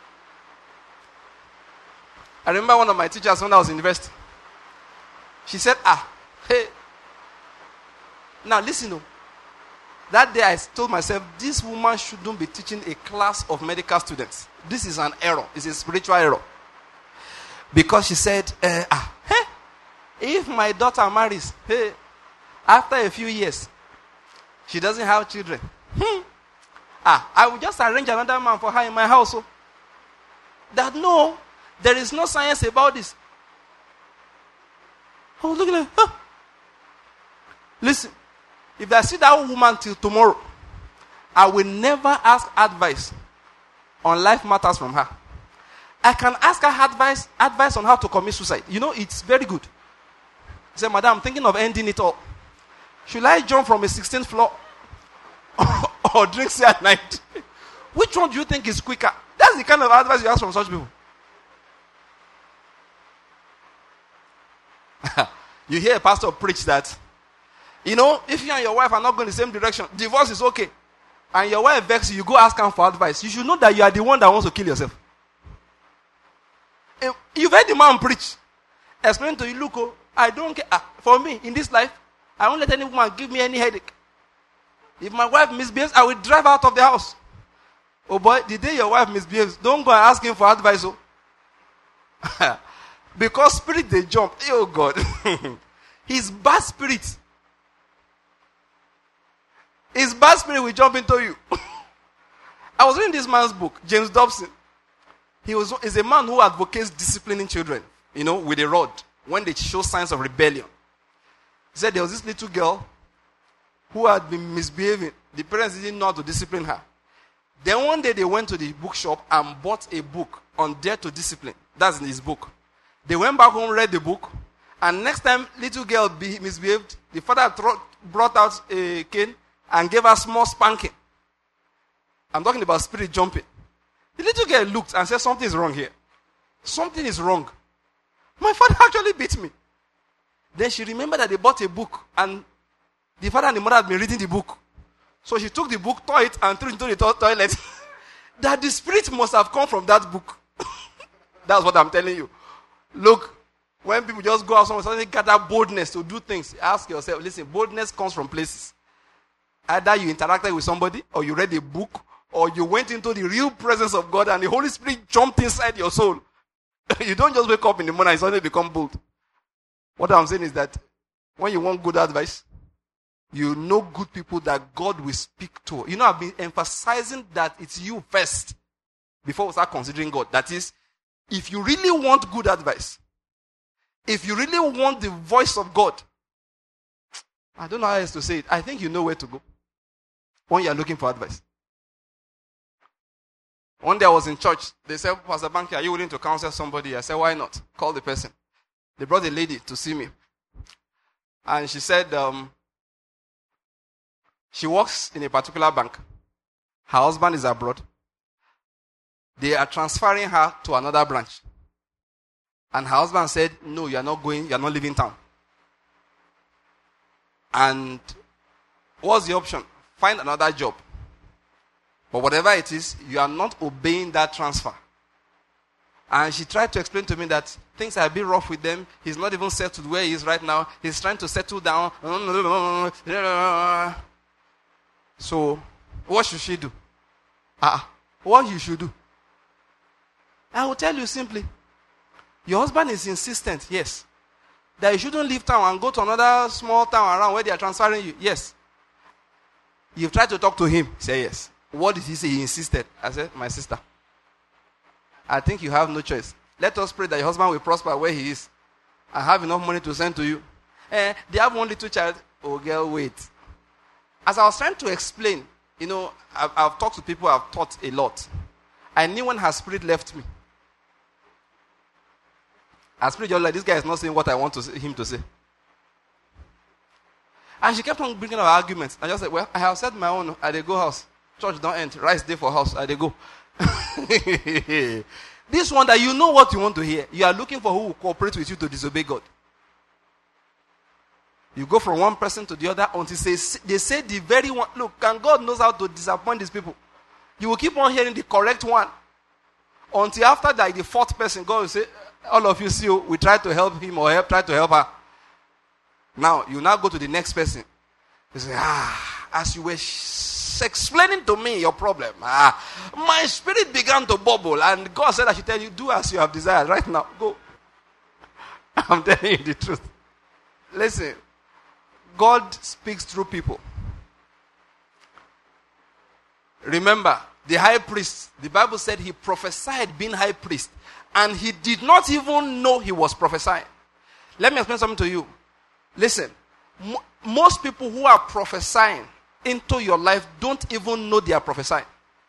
I remember one of my teachers when I was in university. She said, ah, hey. Now listen, oh. That day I told myself, this woman shouldn't be teaching a class of medical students. This is an error. It's a spiritual error. Because she said, uh, ah, hey, if my daughter marries, hey, after a few years, she doesn't have children. Hmm. Ah, I will just arrange another man for her in my house. Oh. That no, there is no science about this. I was looking at her. Huh. Listen, if I see that woman till tomorrow, I will never ask advice on life matters from her. I can ask her advice, advice on how to commit suicide. You know, it's very good. He said, Madam, I'm thinking of ending it all. Should I jump from a sixteenth floor or drink cyanide? Which one do you think is quicker? That's the kind of advice you ask from such people. You hear a pastor preach that, you know, if you and your wife are not going the same direction, divorce is okay. And your wife vexes you, you go ask her for advice. You should know that you are the one that wants to kill yourself. You've heard the man preach. Explain to you, look, oh, I don't care. Ah, for me, in this life, I won't let any woman give me any headache. If my wife misbehaves, I will drive out of the house. Oh boy, the day your wife misbehaves, don't go and ask him for advice. Oh. Because spirit, they jump. Oh God. His bad spirit. His bad spirit will jump into you. I was reading this man's book, James Dobson. He was is a man who advocates disciplining children, you know, with a rod when they show signs of rebellion. He said there was this little girl who had been misbehaving. The parents didn't know how to discipline her. Then one day they went to the bookshop and bought a book on dare to discipline. That's in his book. They went back home, read the book, and next time little girl be misbehaved, the father thro- brought out a cane and gave her small spanking. I'm talking about spirit jumping. The little girl looked and said, something is wrong here. Something is wrong. My father actually beat me. Then she remembered that they bought a book and the father and the mother had been reading the book. So she took the book, tore it, and threw it into the to- toilet. That the spirit must have come from that book. That's what I'm telling you. Look, when people just go out somewhere, suddenly gather boldness to do things. Ask yourself, listen, boldness comes from places. Either you interacted with somebody, or you read a book, or you went into the real presence of God and the Holy Spirit jumped inside your soul. You don't just wake up in the morning and suddenly become bold. What I'm saying is that when you want good advice, you know good people that God will speak to. You know, I've been emphasizing that it's you first before we start considering God. That is, if you really want good advice, if you really want the voice of God, I don't know how else to say it. I think you know where to go when you're looking for advice. One day I was in church. They said, Pastor Banky, are you willing to counsel somebody? I said, why not? Call the person. They brought a lady to see me. And she said, um, she works in a particular bank. Her husband is abroad. They are transferring her to another branch. And her husband said, no, you are not going, you are not leaving town. And what's the option? Find another job. But whatever it is, you are not obeying that transfer. And she tried to explain to me that things are a bit rough with them. He's not even settled where he is right now. He's trying to settle down. So, what should she do? Ah, uh, what you should do? I will tell you simply. Your husband is insistent, yes, that you shouldn't leave town and go to another small town around where they are transferring you. Yes. You've tried to talk to him. Say yes. What did he say? He insisted. I said, my sister, I think you have no choice. Let us pray that your husband will prosper where he is. I have enough money to send to you. Eh, they have one little child. Oh, girl, wait. As I was trying to explain, you know, I've, I've talked to people, I've taught a lot. I knew when her spirit left me. Her spirit just like, this guy is not saying what I want to say, him to say. And she kept on bringing up arguments. I just said, well, I have said my own. I they go house. Church don't end. Rice day for house. I they go. This one that you know what you want to hear. You are looking for who will cooperate with you to disobey God. You go from one person to the other until they say, they say the very one. Look, and God knows how to disappoint these people. You will keep on hearing the correct one. Until after like the fourth person, God will say, all of you see, we try to help him or help, try to help her. Now, you now go to the next person. You say, ah, as you were sh- explaining to me your problem, ah, my spirit began to bubble. And God said, I should tell you, do as you have desired. Right now, go. I'm telling you the truth. Listen, God speaks through people. Remember, the high priest, the Bible said he prophesied being high priest. And he did not even know he was prophesying. Let me explain something to you. Listen, m- most people who are prophesying into your life don't even know they are prophesying.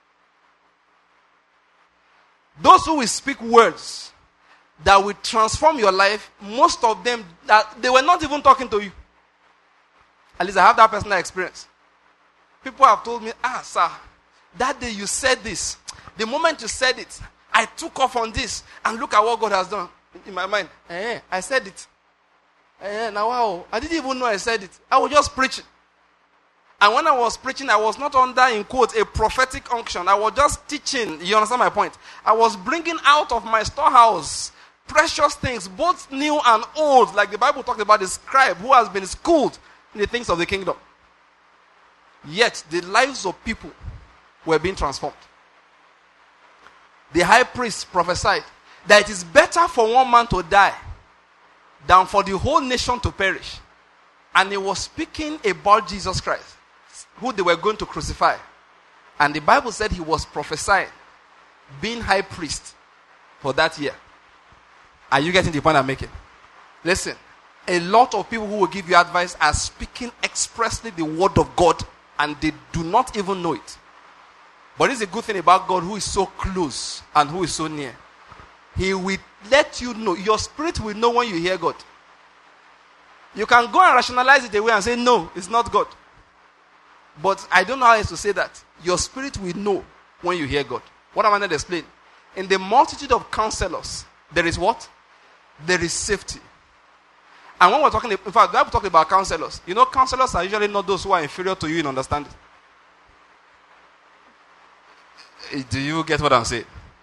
Those who will speak words that will transform your life, most of them, that they were not even talking to you. At least I have that personal experience. People have told me, ah, sir, that day you said this. The moment you said it, I took off on this. And look at what God has done. In my mind, eh, I said it. Eh, now wow, I didn't even know I said it. I was just preaching. And when I was preaching, I was not under, in quotes, a prophetic unction. I was just teaching. You understand my point? I was bringing out of my storehouse precious things, both new and old. Like the Bible talked about the scribe who has been schooled in the things of the kingdom. Yet, the lives of people were being transformed. The high priest prophesied that it is better for one man to die than for the whole nation to perish. And he was speaking about Jesus Christ, who they were going to crucify. And the Bible said he was prophesying, being high priest for that year. Are you getting the point I'm making? Listen, a lot of people who will give you advice are speaking expressly the word of God, and they do not even know it. But it's a good thing about God, who is so close and who is so near. He will let you know. Your spirit will know when you hear God. You can go and rationalize it away and say, no, it's not God. But I don't know how else to say that. Your spirit will know when you hear God. What am I going to explain? In the multitude of counselors, there is what? There is safety. And when we're talking, in fact, the Bible talks about counselors. You know, counselors are usually not those who are inferior to you in understanding. Do you get what I'm saying?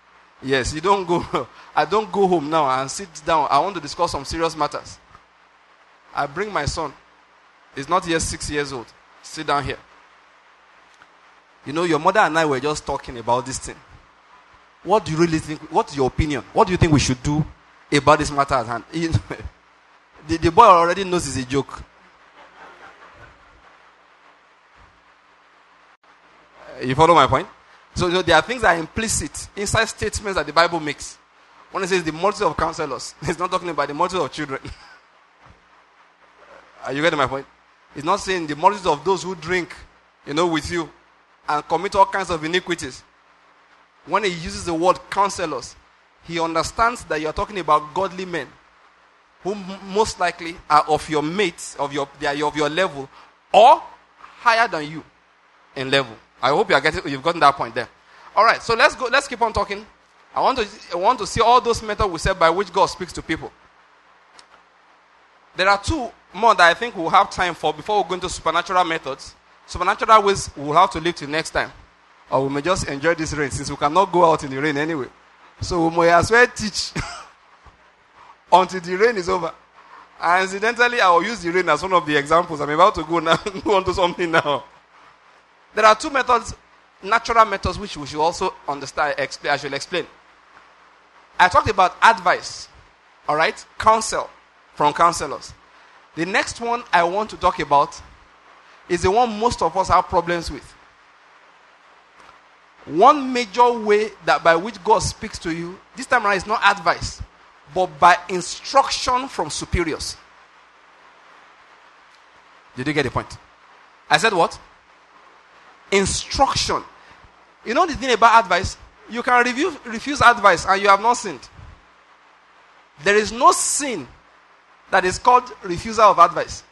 Yes, you don't go. I don't go home now and sit down. I want to discuss some serious matters. I bring my son. He's not yet six years old. Sit down here. You know, your mother and I were just talking about this thing. What do you really think? What's your opinion? What do you think we should do about this matter at hand? You know, the, the boy already knows it's a joke. You follow my point? So you know, there are things that are implicit inside statements that the Bible makes. When it says the multitude of counselors, it's not talking about the multitude of children. Are you getting my point? It's not saying the multitude of those who drink, you know, with you and commit all kinds of iniquities. When he uses the word counselors, he understands that you are talking about godly men who m- most likely are of your mates, of your they are of your level, or higher than you in level. I hope you are getting you've gotten that point there. All right, so let's go. Let's keep on talking. I want to I want to see all those methods we said by which God speaks to people. There are two more that I think we'll have time for before we go into supernatural methods. Supernatural ways we'll have to leave till next time. Or we may just enjoy this rain since we cannot go out in the rain anyway. So we may as well teach until the rain is over. And incidentally, I will use the rain as one of the examples. I'm about to go now go on to something now. There are two methods, natural methods, which we should also understand. Explain, I should explain. I talked about advice, all right, counsel from counselors. The next one I want to talk about is the one most of us have problems with. One major way that by which God speaks to you, this time around is not advice, but by instruction from superiors. Did you get the point? I said what? Instruction. You know the thing about advice? You can review, refuse advice and you have not sinned. There is no sin that is called refusal of advice.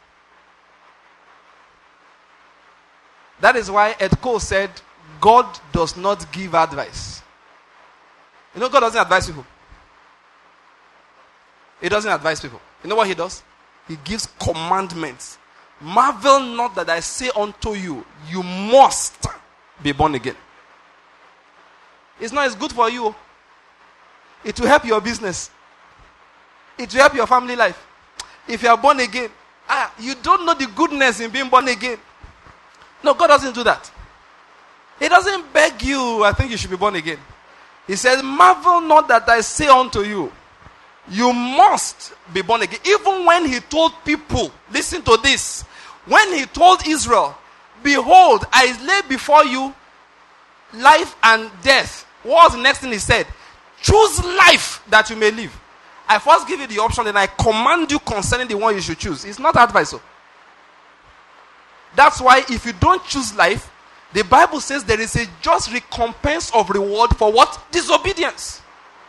That is why Ed Cole said, God does not give advice. You know, God doesn't advise people. He doesn't advise people. You know what he does? He gives commandments. Marvel not that I say unto you, you must be born again. It's not as good for you. It will help your business. It will help your family life. If you are born again, ah, you don't know the goodness in being born again. No, God doesn't do that. He doesn't beg you, I think you should be born again. He says, marvel not that I say unto you, you must be born again. Even when he told people, listen to this, when he told Israel, behold, I lay before you life and death. What was the next thing he said? Choose life that you may live. I first give you the option, then I command you concerning the one you should choose. It's not advice. So. That's why if you don't choose life, the Bible says there is a just recompense of reward for what? Disobedience.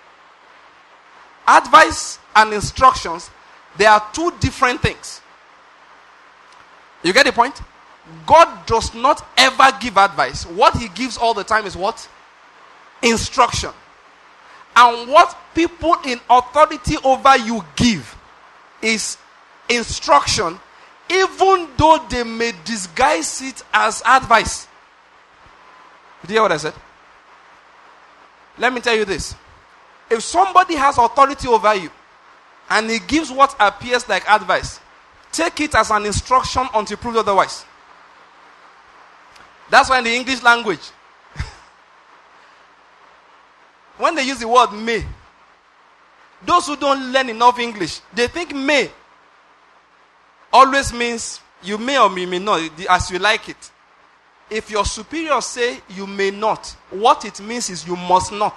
Advice and instructions, they are two different things. You get the point? God does not ever give advice. What he gives all the time is what? Instruction. And what people in authority over you give is instruction, even though they may disguise it as advice. Did you hear what I said? Let me tell you this. If somebody has authority over you and he gives what appears like advice, take it as an instruction until proved otherwise. That's why in the English language, when they use the word may, those who don't learn enough English, they think may always means you may or you may not, as you like it. If your superiors say you may not, what it means is you must not.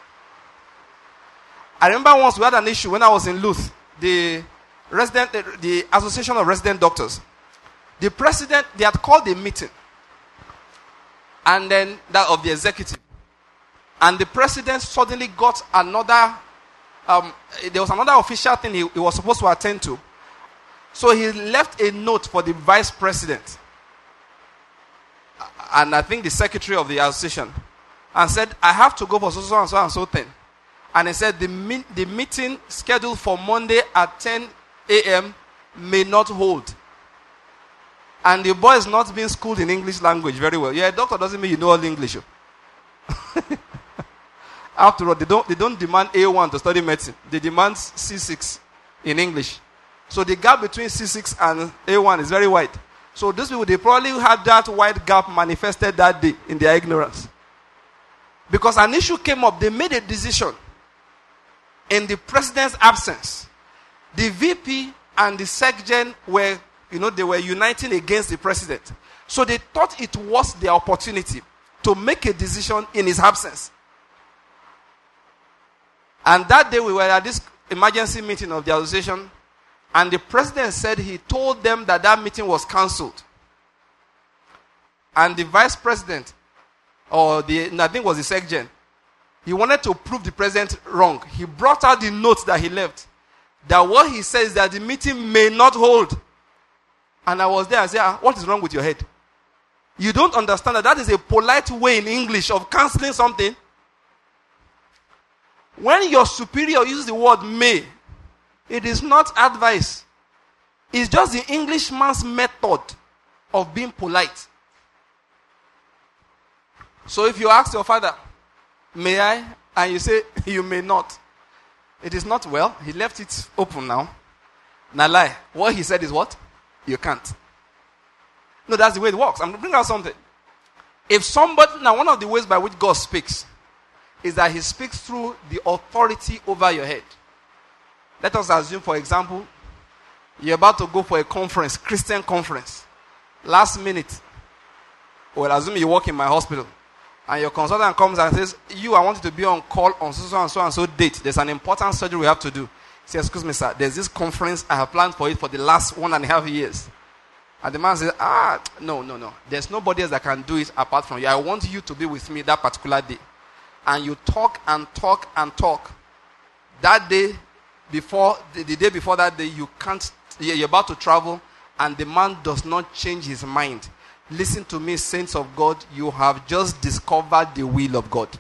I remember once we had an issue when I was in Luth, the resident, the Association of Resident Doctors. The president, they had called a meeting, and then that of the executive. And the president suddenly got another, um, there was another official thing he, he was supposed to attend to. So he left a note for the vice president, and I think the secretary of the association, and said, I have to go for so, so and so and so thing. And he said, the, mi- the meeting scheduled for Monday at ten a.m. may not hold. And the boy is not being schooled in English language very well. Yeah, a doctor doesn't mean you know all English. After all, they don't, they don't demand A one to study medicine. They demand C six in English. So the gap between C six and A one is very wide. So these people, they probably had that wide gap manifested that day in their ignorance. Because an issue came up, they made a decision in the president's absence. The V P and the SecGen were, you know, they were uniting against the president. So they thought it was their opportunity to make a decision in his absence. And that day we were at this emergency meeting of the association, and the president said he told them that that meeting was cancelled. And the vice president, or the, I think it was the SecGen, he wanted to prove the president wrong. He brought out the notes that he left. That what he says is that the meeting may not hold. And I was there and said, ah, what is wrong with your head? You don't understand that that is a polite way in English of cancelling something. When your superior uses the word may, it is not advice. It's just the Englishman's method of being polite. So if you ask your father, may I? And you say, you may not. It is not well. He left it open now. Now lie. What he said is what? You can't. No, that's the way it works. I'm going to bring out something. If somebody, now one of the ways by which God speaks is that he speaks through the authority over your head. Let us assume, for example, you're about to go for a conference, Christian conference. Last minute, well, assume you work in my hospital, and your consultant comes and says, you, I want you to be on call on so and so and so date. There's an important surgery we have to do. He says, excuse me, sir, there's this conference, I have planned for it for the last one and a half years. And the man says, ah, no, no, no. There's nobody else that can do it apart from you. I want you to be with me that particular day. And you talk and talk and talk. That day, before, the, the day before that day, you can't, you're about to travel, and the man does not change his mind. Listen to me, saints of God, you have just discovered the will of God.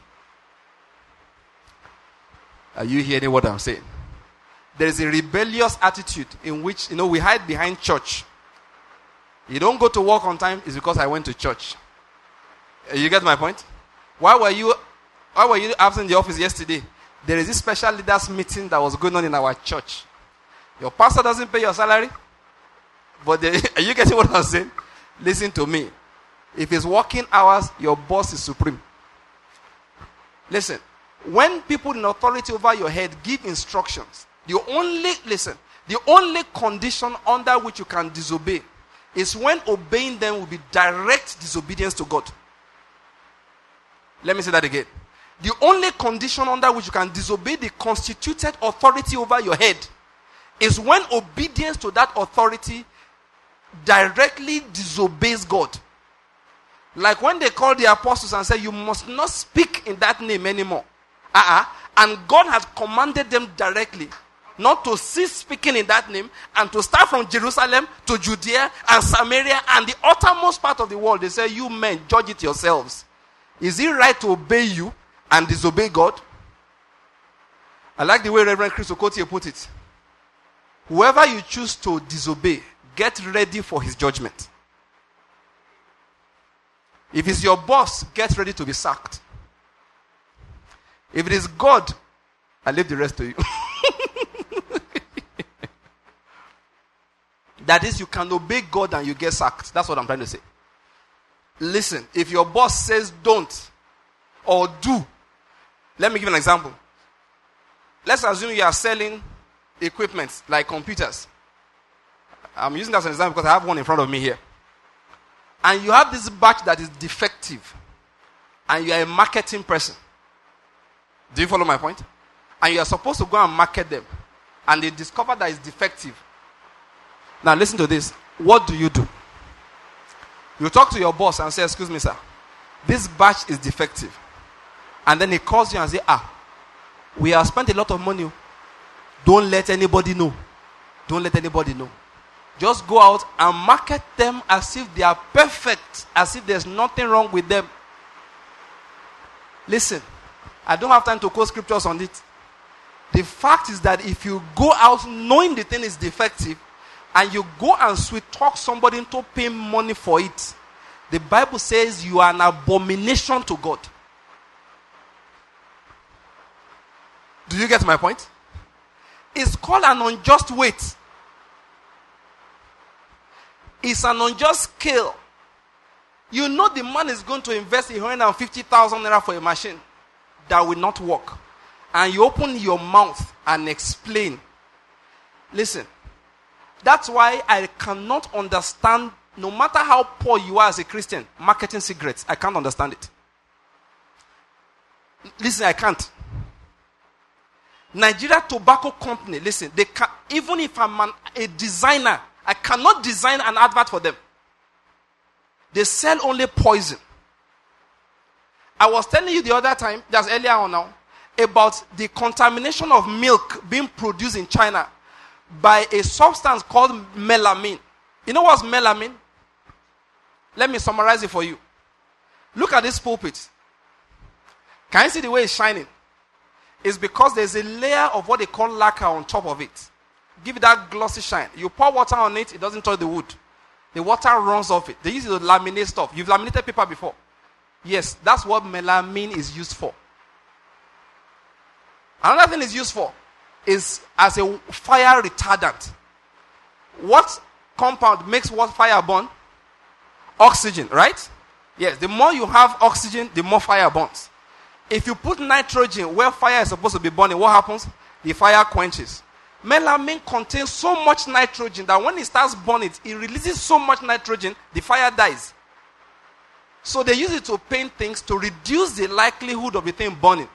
Are you hearing what I'm saying? There is a rebellious attitude in which, you know, we hide behind church. You don't go to work on time, it's because I went to church. You get my point? Why were you why were you absent in the office yesterday? There is this special leaders meeting that was going on in our church. Your pastor doesn't pay your salary. But they, are you getting what I'm saying? Listen to me. If it's working hours, your boss is supreme. Listen, when people in authority over your head give instructions, the only, listen, the only condition under which you can disobey is when obeying them will be direct disobedience to God. Let me say that again. The only condition under which you can disobey the constituted authority over your head is when obedience to that authority directly disobeys God. Like when they called the apostles and said, you must not speak in that name anymore. Uh-uh. And God had commanded them directly not to cease speaking in that name and to start from Jerusalem to Judea and Samaria and the uttermost part of the world. They say, you men, judge it yourselves. Is it right to obey you and disobey God? I like the way Reverend Chris Okotie put it. Whoever you choose to disobey, get ready for his judgment. If it's your boss, get ready to be sacked. If it is God, I leave the rest to you. That is, you can obey God and you get sacked. That's what I'm trying to say. Listen, if your boss says don't or do, let me give an example. Let's assume you are selling equipment like computers. I'm using that as an example because I have one in front of me here. And you have this batch that is defective. And you are a marketing person. Do you follow my point? And you are supposed to go and market them. And they discover that it's defective. Now listen to this. What do you do? You talk to your boss and say, excuse me, sir, this batch is defective. And then he calls you and says, ah, we have spent a lot of money. Don't let anybody know. Don't let anybody know. Just go out and market them as if they are perfect, as if there's nothing wrong with them. Listen, I don't have time to quote scriptures on it. The fact is that if you go out knowing the thing is defective, and you go and sweet talk somebody into paying money for it, the Bible says you are an abomination to God. Do you get my point? It's called an unjust weight. It's an unjust scale. You know the man is going to invest one hundred fifty thousand naira for a machine that will not work. And you open your mouth and explain. Listen, that's why I cannot understand, no matter how poor you are as a Christian, marketing cigarettes. I can't understand it. Listen, I can't. Nigeria Tobacco Company, listen, they can, even if I'm an, a designer, I cannot design an advert for them. They sell only poison. I was telling you the other time, just earlier on now, about the contamination of milk being produced in China by a substance called melamine. You know what's melamine? Let me summarize it for you. Look at this pulpit. Can you see the way it's shining? It's because there's a layer of what they call lacquer on top of it. Give it that glossy shine. You pour water on it, it doesn't touch the wood. The water runs off it. They use it to laminate stuff. You've laminated paper before. Yes, that's what melamine is used for. Another thing it's used for is as a fire retardant. What compound makes what fire burn? Oxygen, right? Yes, the more you have oxygen, the more fire burns. If you put nitrogen where fire is supposed to be burning, what happens? The fire quenches. Melamine contains so much nitrogen that when it starts burning, it releases so much nitrogen, the fire dies. So they use it to paint things to reduce the likelihood of the thing burning.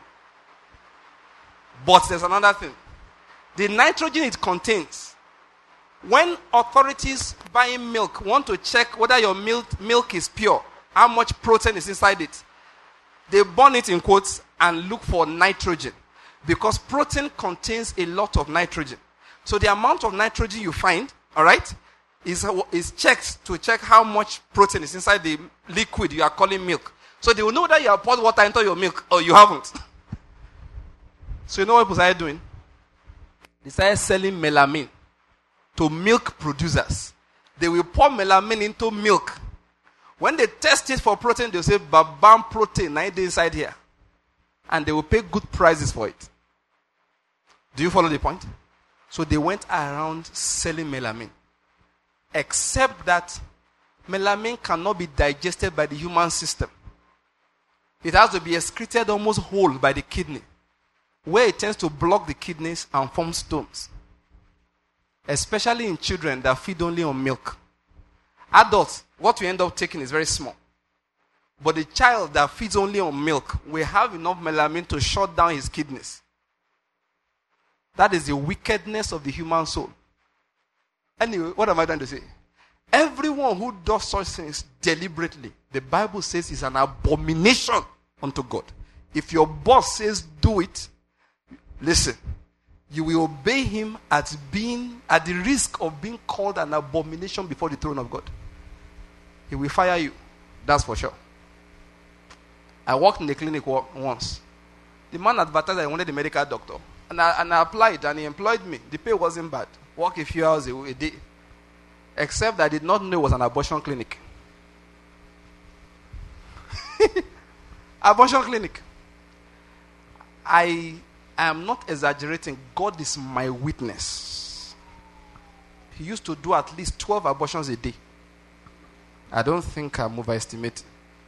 But there's another thing. The nitrogen it contains, when authorities buying milk want to check whether your milk, milk is pure, how much protein is inside it, they burn it in quotes and look for nitrogen. Because protein contains a lot of nitrogen. So the amount of nitrogen you find, all right, is, is checked to check how much protein is inside the liquid you are calling milk. So they will know that you have poured water into your milk or you haven't. So you know what people started doing? They started selling melamine to milk producers. They will pour melamine into milk. When they test it for protein, they'll say, Babam protein, nine days inside here. And they will pay good prices for it. Do you follow the point? So they went around selling melamine. Except that melamine cannot be digested by the human system. It has to be excreted almost whole by the kidney, where it tends to block the kidneys and form stones. Especially in children that feed only on milk. Adults, what we end up taking is very small. But the child that feeds only on milk will have enough melamine to shut down his kidneys. That is the wickedness of the human soul. Anyway, what am I trying to say? Everyone who does such things deliberately, the Bible says is an abomination unto God. If your boss says do it, listen, you will obey him at being at the risk of being called an abomination before the throne of God. He will fire you. That's for sure. I worked in the clinic once. The man advertised that he wanted a medical doctor. And I, and I applied and he employed me. The pay wasn't bad. Work a few hours a, a day. Except that I did not know it was an abortion clinic. Abortion clinic. I am not exaggerating. God is my witness. He used to do at least twelve abortions a day. I don't think I'm overestimating.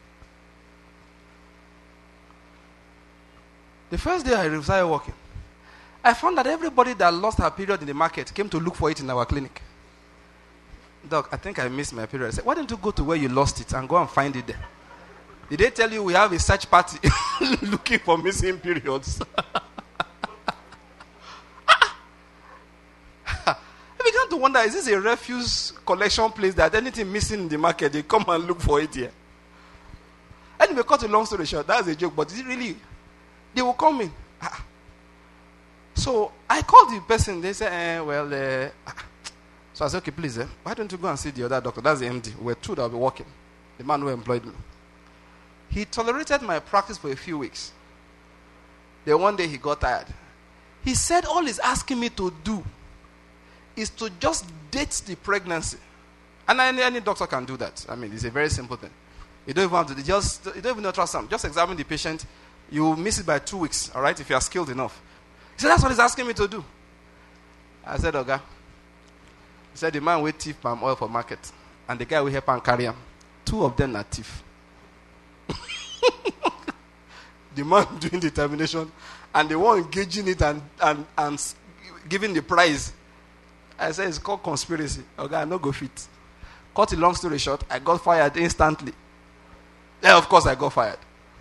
The first day I started working, I found that everybody that lost her period in the market came to look for it in our clinic. Doc, I think I missed my period. I said, why don't you go to where you lost it and go and find it there? Did they tell you we have a search party looking for missing periods? I began to wonder, is this a refuse collection place that anything missing in the market, they come and look for it here? Anyway, cut a long story short, that's a joke, but is it really? They will come in. Ah. So I called the person. They said, eh, well, uh, ah. So I said, okay, please, eh, why don't you go and see the other doctor? That's the M D. We're two that will be working. The man who employed me. He tolerated my practice for a few weeks. Then one day he got tired. He said, all he's asking me to do is to just date the pregnancy. And any, any doctor can do that. I mean, it's a very simple thing. You don't even have to, just, you don't even know trust them. Just examine the patient. You miss it by two weeks, all right, if you are skilled enough. He said, that's what he's asking me to do. I said, Oga. He said, the man will thief palm oil for market. And the guy will help and carry him. Two of them are thief. The man doing the termination and the one engaging it and, and, and giving the prize. I said, it's called conspiracy. Okay, I no go fit. Cut a long story short, I got fired instantly. Yeah, of course I got fired.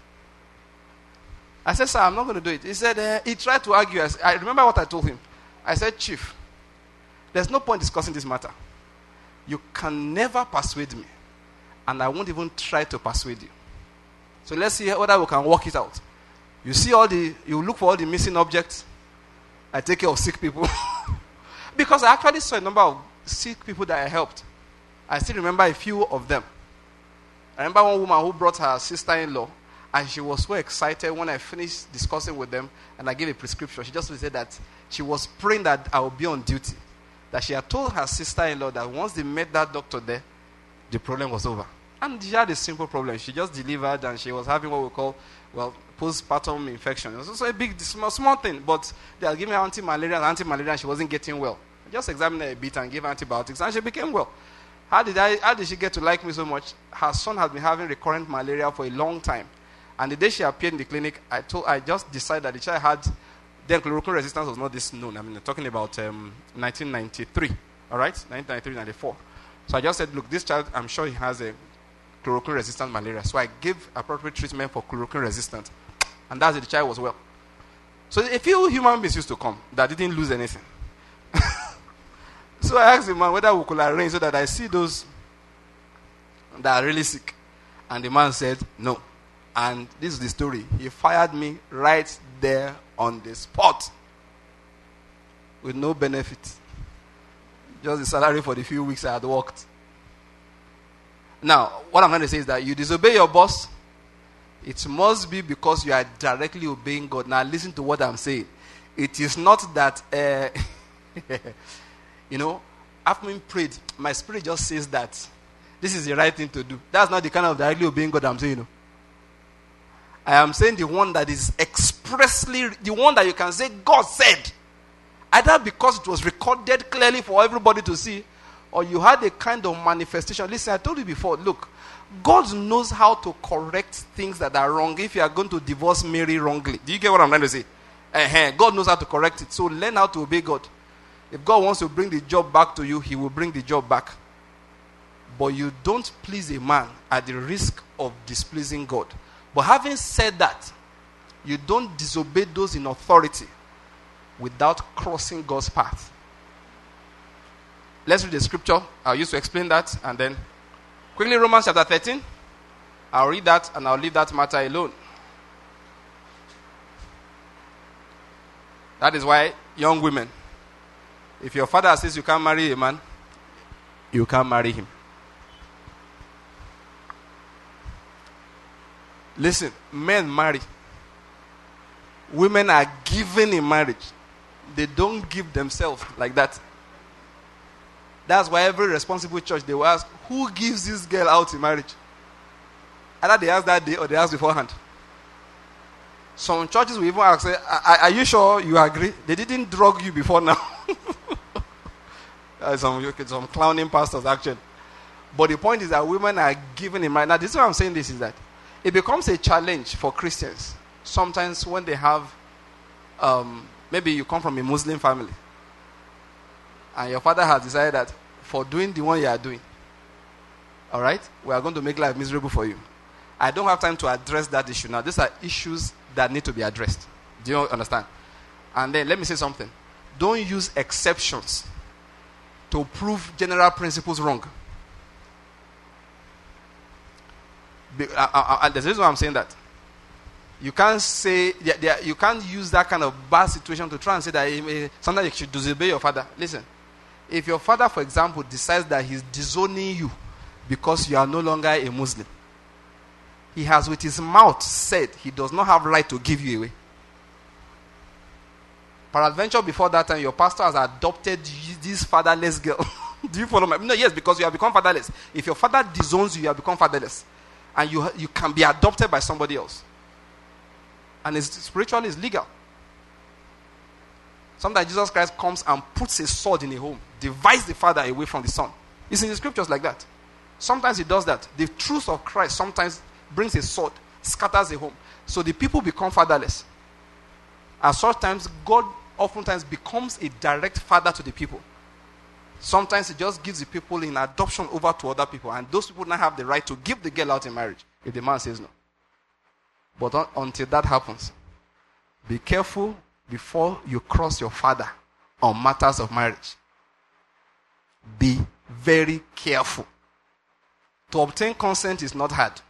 I said, sir, I'm not going to do it. He said, uh, he tried to argue. I, said, I remember what I told him. I said, Chief, there's no point discussing this matter. You can never persuade me. And I won't even try to persuade you. So let's see whether we can work it out. You see all the, you look for all the missing objects. I take care of sick people. Because I actually saw a number of sick people that I helped. I still remember a few of them. I remember one woman who brought her sister-in-law, and she was so excited when I finished discussing with them, and I gave a prescription. She just said that she was praying that I would be on duty. That she had told her sister-in-law that once they met that doctor there, the problem was over. And she had a simple problem. She just delivered, and she was having what we call, well, postpartum infection. It was also a big, small, small thing, but they had given her anti-malaria and anti-malaria, and she wasn't getting well. I just examined her a bit and gave her antibiotics, and she became well. How did I? How did she get to like me so much? Her son had been having recurrent malaria for a long time. And the day she appeared in the clinic, I told, I just decided that the child had, then chloroquine resistance was not this known. I mean, I'm talking about um, nineteen ninety-three, all right? nineteen ninety-three, ninety-four. So I just said, look, this child, I'm sure he has a chloroquine resistant malaria. So I gave appropriate treatment for chloroquine resistant. And that's it, the child was well. So a few human beings used to come that didn't lose anything. So I asked the man whether we could arrange so that I see those that are really sick. And the man said, no. And this is the story. He fired me right there on the spot. With no benefit. Just the salary for the few weeks I had worked. Now, what I'm going to say is that you disobey your boss, it must be because you are directly obeying God. Now, listen to what I'm saying. It is not that, uh, you know, after being prayed, my spirit just says that this is the right thing to do. That's not the kind of directly obeying God I'm saying. You know. I am saying the one that is expressly, the one that you can say, God said. Either because it was recorded clearly for everybody to see, or you had a kind of manifestation. Listen, I told you before, look, God knows how to correct things that are wrong if you are going to divorce Mary wrongly. Do you get what I'm trying to say? Uh-huh. God knows how to correct it. So learn how to obey God. If God wants to bring the job back to you, he will bring the job back. But you don't please a man at the risk of displeasing God. But having said that, you don't disobey those in authority without crossing God's path. Let's read the scripture. I'll use to explain that, and then quickly Romans chapter thirteen. I'll read that and I'll leave that matter alone. That is why, young women, if your father says you can't marry a man, you can't marry him. Listen, men marry. Women are given in marriage. They don't give themselves like that. That's why every responsible church, they will ask, who gives this girl out in marriage? Either they ask that day or they ask beforehand. Some churches will even ask, are, are you sure you agree? They didn't drug you before now. some, some clowning pastors, actually. But the point is that women are given in marriage. Now, this is why I'm saying this is that it becomes a challenge for Christians. Sometimes when they have, um, maybe you come from a Muslim family, and your father has decided that for doing the one you are doing, all right, we are going to make life miserable for you. I don't have time to address that issue now. These are issues that need to be addressed. Do you understand? And then let me say something. Don't use exceptions to prove general principles wrong. Be, uh, uh, uh, there's a reason why I'm saying that. You can't say, they, they, you can't use that kind of bad situation to try and say that uh, sometimes you should disobey your father. Listen, if your father, for example, decides that he's disowning you because you are no longer a Muslim, he has with his mouth said he does not have right to give you away. Peradventure, before that time, your pastor has adopted this fatherless girl. Do you follow me? No, yes, because you have become fatherless. If your father disowns you, you have become fatherless. And you, you can be adopted by somebody else. And it's, spiritually, it's legal. Sometimes Jesus Christ comes and puts a sword in a home, divides the father away from the son. It's in the scriptures like that. Sometimes he does that. The truth of Christ sometimes brings a sword, scatters a home. So the people become fatherless. And sometimes God oftentimes becomes a direct father to the people. Sometimes he just gives the people in adoption over to other people. And those people now have the right to give the girl out in marriage if the man says no. But un- until that happens, be careful before you cross your father on matters of marriage. Be very careful. To obtain consent is not hard.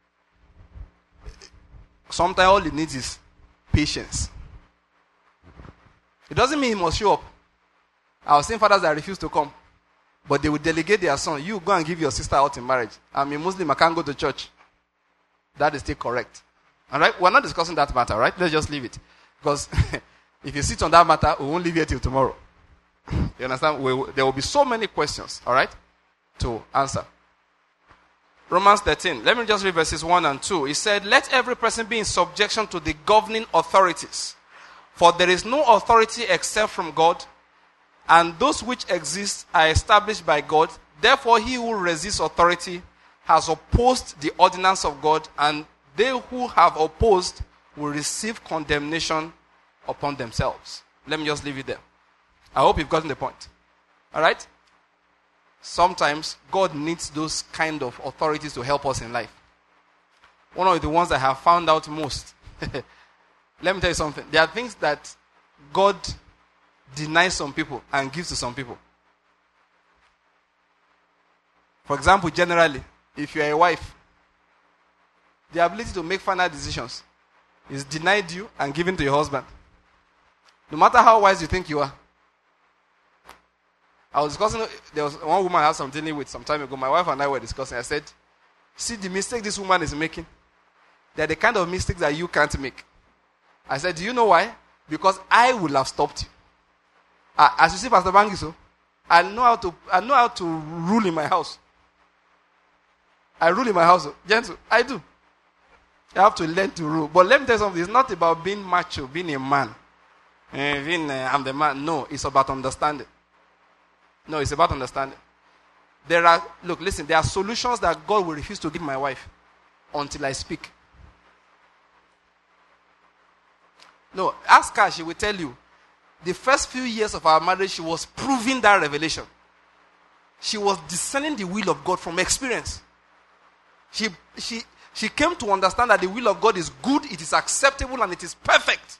Sometimes all it needs is patience. It doesn't mean he must show up. I was seeing fathers that refuse to come, but they will delegate their son. You go and give your sister out in marriage. I'm a Muslim, I can't go to church. That is still correct. All right? We're not discussing that matter, right? Let's just leave it. Because if you sit on that matter, we won't leave here till tomorrow. You understand? We, there will be so many questions, all right, to answer. Romans thirteen. Let me just read verses one and two. It said, let every person be in subjection to the governing authorities. For there is no authority except from God, and those which exist are established by God. Therefore, he who resists authority has opposed the ordinance of God, and they who have opposed will receive condemnation upon themselves. Let me just leave it there. I hope you've gotten the point. All right? Sometimes God needs those kind of authorities to help us in life. One of the ones I have found out most. Let me tell you something. There are things that God denies some people and gives to some people. For example, generally, if you are a wife, the ability to make final decisions is denied you and given to your husband. No matter how wise you think you are. I was discussing, there was one woman I had some dealing with some time ago. My wife and I were discussing. I said, see the mistake this woman is making? They're the kind of mistakes that you can't make. I said, do you know why? Because I will have stopped you. Uh, as you see, Pastor Bangiso, I know how to I know how to rule in my house. I rule in my house. Gentle, I do. I have to learn to rule. But let me tell you something. It's not about being macho, being a man. Uh, being, uh, I'm the man. No, it's about understanding. No, it's about understanding. There are, look, listen, there are solutions that God will refuse to give my wife until I speak. No, ask her, she will tell you. The first few years of our marriage, she was proving that revelation. She was discerning the will of God from experience. She, she, she came to understand that the will of God is good, it is acceptable, and it is perfect.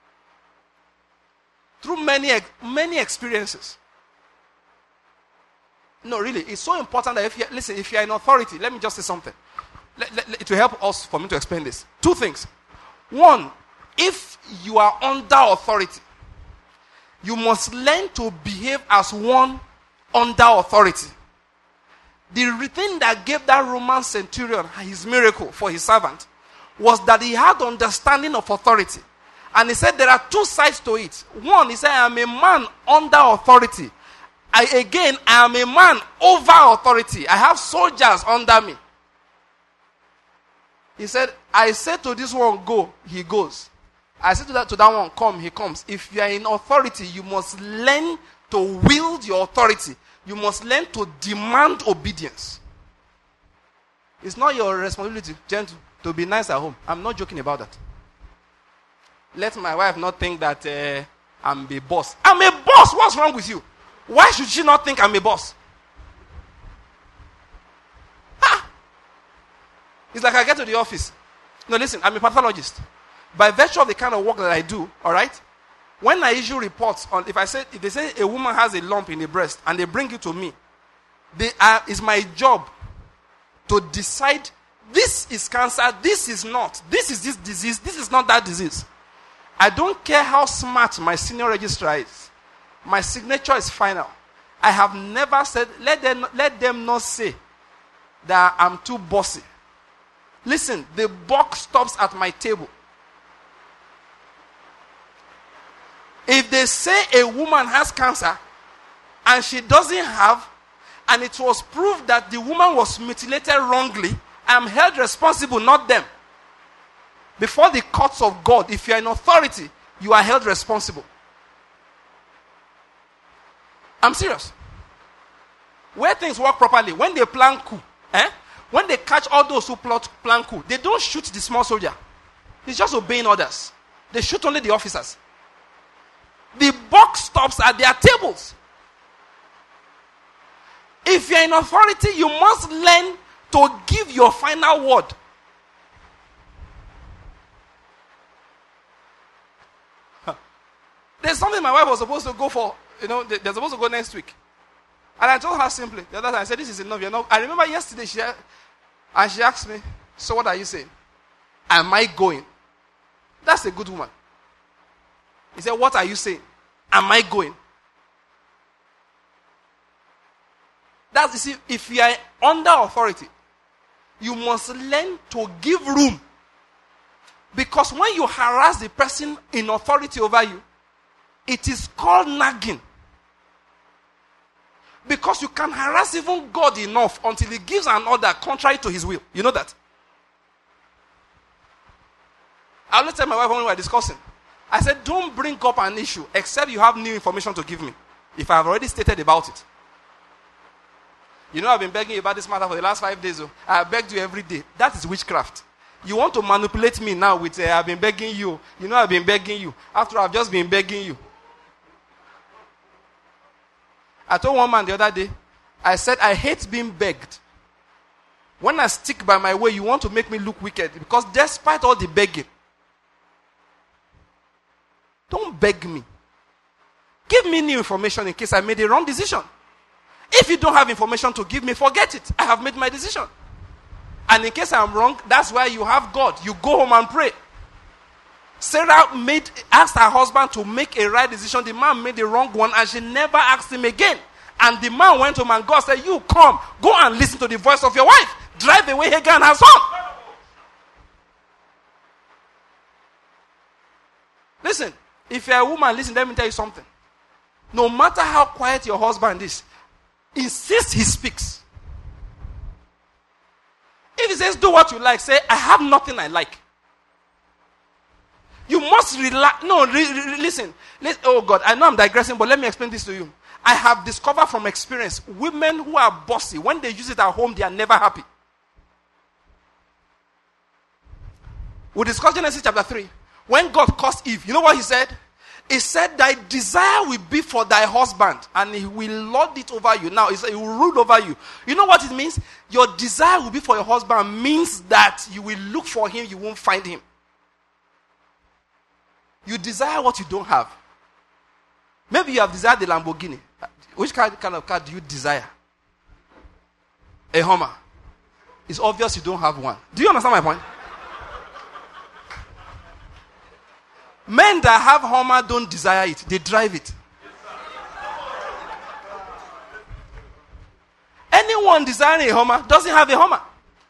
Through many, many experiences. No, really, it's so important that if you, listen, if you are in authority, let me just say something. Let, let, it will help us for me to explain this. Two things. One, if you are under authority, you must learn to behave as one under authority. The thing that gave that Roman centurion his miracle for his servant was that he had understanding of authority. And he said there are two sides to it. One, he said, I am a man under authority. I, again, I am a man over authority. I have soldiers under me. He said, I said to this one, go, he goes. I said to that, to that one, come, he comes. If you are in authority, you must learn to wield your authority. You must learn to demand obedience. It's not your responsibility, gentle, to be nice at home. I'm not joking about that. Let my wife not think that uh, I'm a boss. I'm a boss. What's wrong with you? Why should she not think I'm a boss? Ha! It's like I get to the office. No, listen, I'm a pathologist. By virtue of the kind of work that I do, all right? When I issue reports on, if I say, if they say a woman has a lump in the breast and they bring it to me, they are, it's my job to decide this is cancer, this is not, this is this disease, this is not that disease. I don't care how smart my senior registrar is. My signature is final. I have never said, let them, let them not say that I'm too bossy. Listen, the buck stops at my table. If they say a woman has cancer and she doesn't have, and it was proved that the woman was mutilated wrongly, I am held responsible, not them. Before the courts of God, if you are in authority, you are held responsible. I'm serious. Where things work properly, when they plan coup, eh? When they catch all those who plot plan coup, they don't shoot the small soldier. He's just obeying orders. They shoot only the officers. The buck stops at their tables. If you're in authority, you must learn to give your final word. There's something my wife was supposed to go for. You know, they're supposed to go next week. And I told her simply, the other time, I said, this is enough. You're not. I remember yesterday, she and she asked me, so what are you saying? Am I going? That's a good woman. He said, what are you saying? Am I going? That's, you see, if you are under authority, you must learn to give room. Because when you harass the person in authority over you, it is called nagging. Because you can harass even God enough until he gives an order contrary to his will. You know that? I always tell my wife when we were discussing, I said, don't bring up an issue except you have new information to give me. If I have already stated about it. You know, I've been begging you about this matter for the last five days. Oh. I have begged you every day. That is witchcraft. You want to manipulate me now with, uh, I've been begging you. You know, I've been begging you. After I've just been begging you. I told one man the other day, I said, I hate being begged. When I stick by my way, you want to make me look wicked. Because despite all the begging, don't beg me. Give me new information in case I made a wrong decision. If you don't have information to give me, forget it. I have made my decision. And in case I'm wrong, that's why you have God. You go home and pray. Sarah made asked her husband to make a right decision. The man made the wrong one and she never asked him again. And the man went home and God said, you come, go and listen to the voice of your wife. Drive away Hagar and her son. Listen, if you're a woman, listen, let me tell you something. No matter how quiet your husband is, insist he speaks. If he says, do what you like, say, I have nothing I like. You must relax. No, re- re- listen. Let, oh God, I know I'm digressing, but let me explain this to you. I have discovered from experience, women who are bossy, when they use it at home, they are never happy. We discussed Genesis chapter three. When God cursed Eve, you know what he said? He said, thy desire will be for thy husband, and he will lord it over you. Now, he said, he will rule over you. You know what it means? Your desire will be for your husband means that you will look for him, you won't find him. You desire what you don't have. Maybe you have desired the Lamborghini. Which kind of car do you desire? A Hummer. It's obvious you don't have one. Do you understand my point? Men that have Hummer don't desire it. They drive it. Anyone desiring a Hummer doesn't have a Hummer.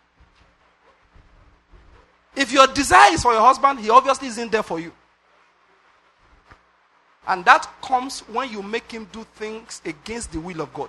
If your desire is for your husband, he obviously isn't there for you. And that comes when you make him do things against the will of God.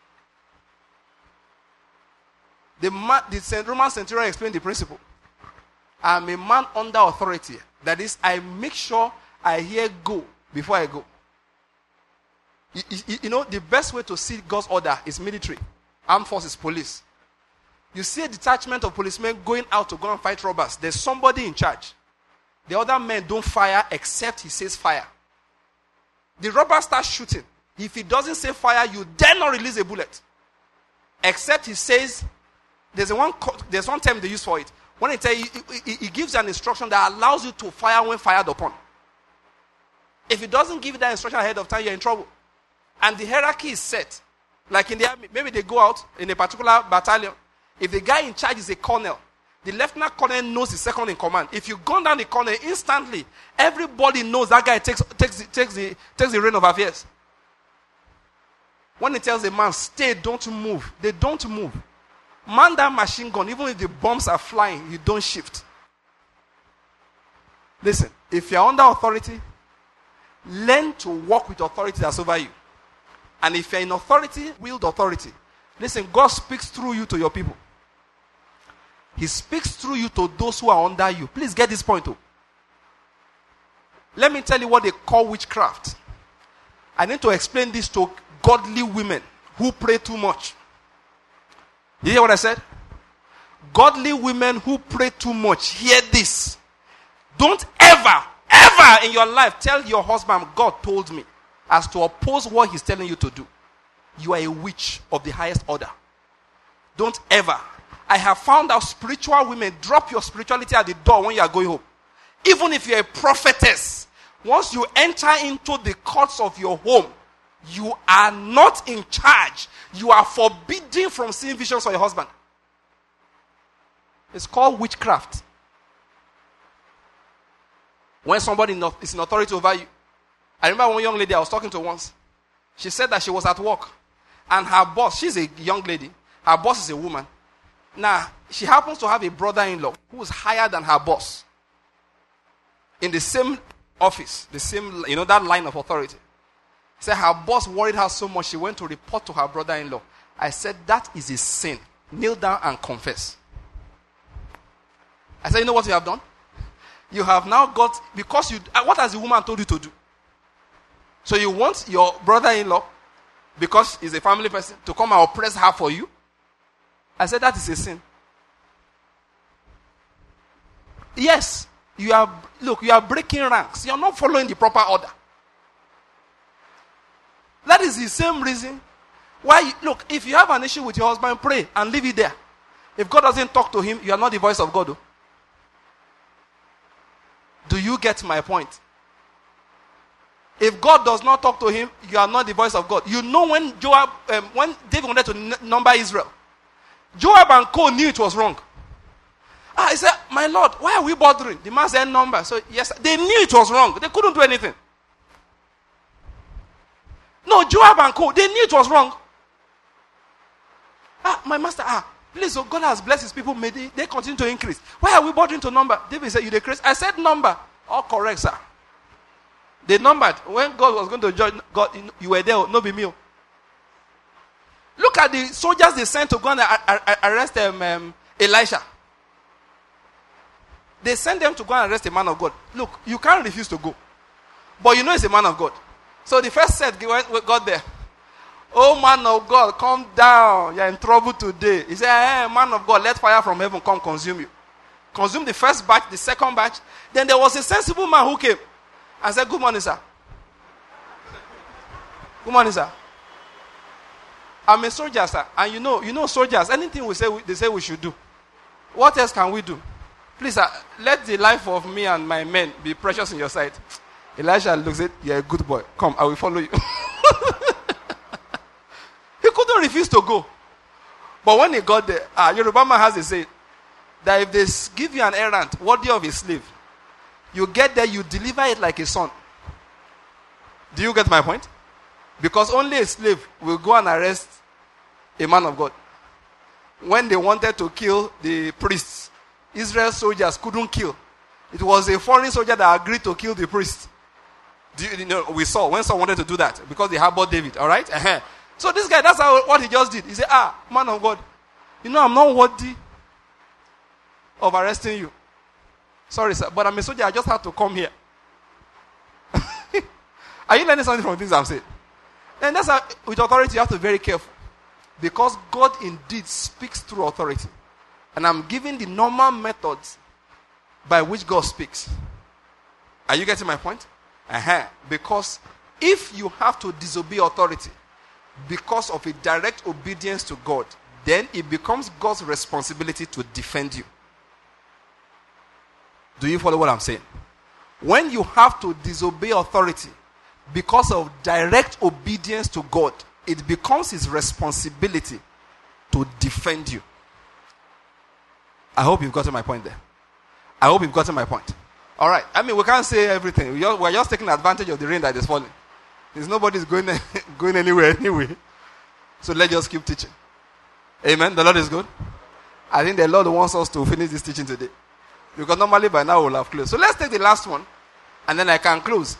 The, man, the Roman centurion explained the principle. I'm a man under authority. That is, I make sure I hear go before I go. You, you, you know, the best way to see God's order is military. Armed forces, police. You see a detachment of policemen going out to go and fight robbers. There's somebody in charge. The other men don't fire except he says fire. The robber starts shooting. If he doesn't say fire, you dare not release a bullet. Except he says, there's a one, there's one term they use for it. When he, tell you, he, he gives you an instruction that allows you to fire when fired upon. If he doesn't give you that instruction ahead of time, you're in trouble. And the hierarchy is set. Like in the army, maybe they go out in a particular battalion. If the guy in charge is a colonel, the lieutenant colonel knows the second in command. If you gun down the colonel instantly, everybody knows that guy takes takes the, takes the takes the reign of affairs. When he tells a man, stay, don't move, they don't move. Man that machine gun, even if the bombs are flying, you don't shift. Listen, if you're under authority, learn to work with authority that's over you. And if you're in authority, wield authority. Listen, God speaks through you to your people. He speaks through you to those who are under you. Please get this point too. Let me tell you what they call witchcraft. I need to explain this to godly women who pray too much. You hear what I said? Godly women who pray too much. Hear this. Don't ever, ever in your life tell your husband, God told me, as to oppose what he's telling you to do. You are a witch of the highest order. Don't ever. I have found out spiritual women drop your spirituality at the door when you are going home. Even if you're a prophetess, once you enter into the courts of your home, you are not in charge. You are forbidden from seeing visions for your husband. It's called witchcraft. When somebody is in authority over you. I remember one young lady I was talking to once. She said that she was at work. And her boss, she's a young lady. Her boss is a woman. Now, she happens to have a brother-in-law who is higher than her boss. In the same office, the same, you know, that line of authority. Said her boss worried her so much, she went to report to her brother-in-law. I said, that is a sin. Kneel down and confess. I said, you know what you have done? You have now got, because you, what has the woman told you to do? So you want your brother-in-law, because he's a family person, to come and oppress her for you? I said, that is a sin. Yes, you are, look, you are breaking ranks. You are not following the proper order. That is the same reason why, you, look, if you have an issue with your husband, pray and leave it there. If God doesn't talk to him, you are not the voice of God. Oh. Do you get my point? If God does not talk to him, you are not the voice of God. You know when Joab, um, when David wanted to n- number Israel, Joab and co knew it was wrong. Ah, he said, my Lord, why are we bothering? The man said number. So yes, they knew it was wrong. They couldn't do anything. No, Joab and co, they knew it was wrong. Ah, my master, ah, please, oh, God has blessed his people. May they, they continue to increase. Why are we bothering to number? David said, you decrease. I said number. All correct, sir. They numbered. When God was going to judge, God, you were there, no be me. Look at the soldiers they sent to go and arrest um, um, Elisha. They sent them to go and arrest a man of God. Look, you can't refuse to go. But you know he's a man of God. So the first set got there. Oh, man of God, come down. You're in trouble today. He said, hey, man of God, let fire from heaven come consume you. Consume the first batch, the second batch. Then there was a sensible man who came. I said, good morning, sir. Good morning, sir. I'm a soldier, sir. And you know, you know soldiers, anything we say, they say we should do. What else can we do? Please, sir, let the life of me and my men be precious in your sight. Elisha looks at, you're a good boy. Come, I will follow you. He couldn't refuse to go. But when he got there, uh, Yoruba man has a saying that if they give you an errand worthy of a slave, you get there, you deliver it like a son. Do you get my point? Because only a slave will go and arrest a man of God. When they wanted to kill the priests, Israel soldiers couldn't kill. It was a foreign soldier that agreed to kill the priest. Do you, you know, we saw when someone wanted to do that because they harbored David. All right? Uh-huh. So this guy, that's how, what he just did. He said, ah, man of God, you know I'm not worthy of arresting you. Sorry, sir, but I'm a soldier. I just had to come here. Are you learning something from things I'm saying? And that's how, with authority, you have to be very careful. Because God indeed speaks through authority. And I'm giving the normal methods by which God speaks. Are you getting my point? Uh-huh. Because if you have to disobey authority because of a direct obedience to God, then it becomes God's responsibility to defend you. Do you follow what I'm saying? When you have to disobey authority because of direct obedience to God, it becomes his responsibility to defend you. I hope you've gotten my point there. I hope you've gotten my point. All right. I mean, we can't say everything. We're just taking advantage of the rain that is falling. There's nobody's going, going anywhere anyway. So let's just keep teaching. Amen. The Lord is good. I think the Lord wants us to finish this teaching today. Because normally by now we'll have closed. So let's take the last one. And then I can close.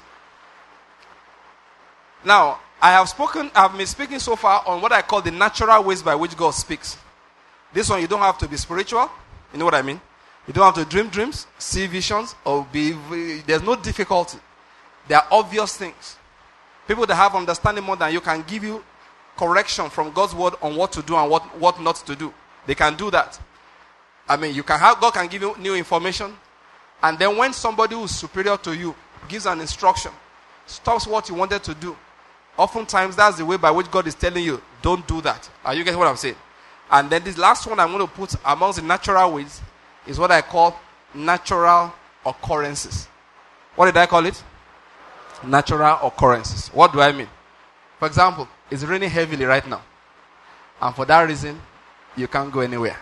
Now, I have spoken, I have been speaking so far on what I call the natural ways by which God speaks. This one, you don't have to be spiritual. You know what I mean? You don't have to dream dreams, see visions, or be, there's no difficulty. There are obvious things. People that have understanding more than you can give you correction from God's word on what to do and what, what not to do. They can do that. I mean, you can have God can give you new information, and then when somebody who is superior to you gives an instruction, stops what you wanted to do, oftentimes that's the way by which God is telling you, don't do that. Are you getting what I'm saying? And then this last one I'm going to put amongst the natural ways is what I call natural occurrences. What did I call it? Natural occurrences. What do I mean? For example, it's raining heavily right now, and for that reason, you can't go anywhere.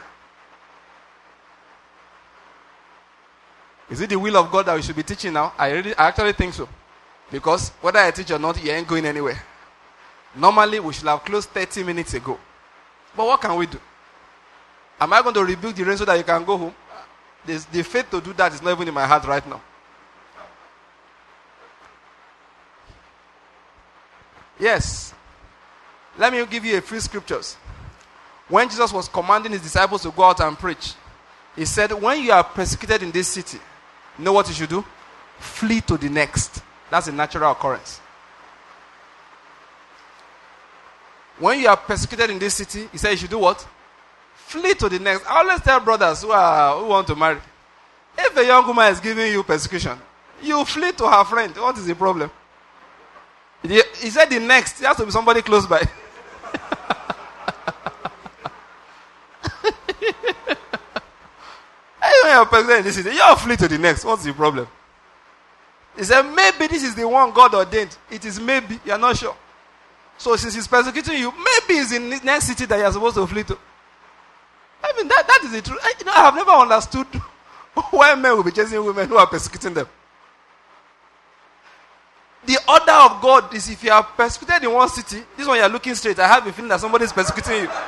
Is it the will of God that we should be teaching now? I really, I actually think so. Because whether I teach or not, you ain't going anywhere. Normally, we should have closed thirty minutes ago. But what can we do? Am I going to rebuke the rain so that you can go home? There's, the faith to do that is not even in my heart right now. Yes. Let me give you a few scriptures. When Jesus was commanding his disciples to go out and preach, he said, when you are persecuted in this city, you know what you should do? Flee to the next. That's a natural occurrence. When you are persecuted in this city, he said you should do what? Flee to the next. I always tell brothers who are who want to marry, if a young woman is giving you persecution, you flee to her friend. What is the problem? He, he said the next. There has to be somebody close by. When you are persecuted in this city, you flee to the next. What's the problem? He said, maybe this is the one God ordained. It is maybe. You are not sure. So since he's persecuting you, maybe it's in the next city that you are supposed to flee to. I mean, that, that is the truth. I, you know, I have never understood why men will be chasing women who are persecuting them. The order of God is if you are persecuted in one city, this one you are looking straight, I have a feeling that somebody is persecuting you.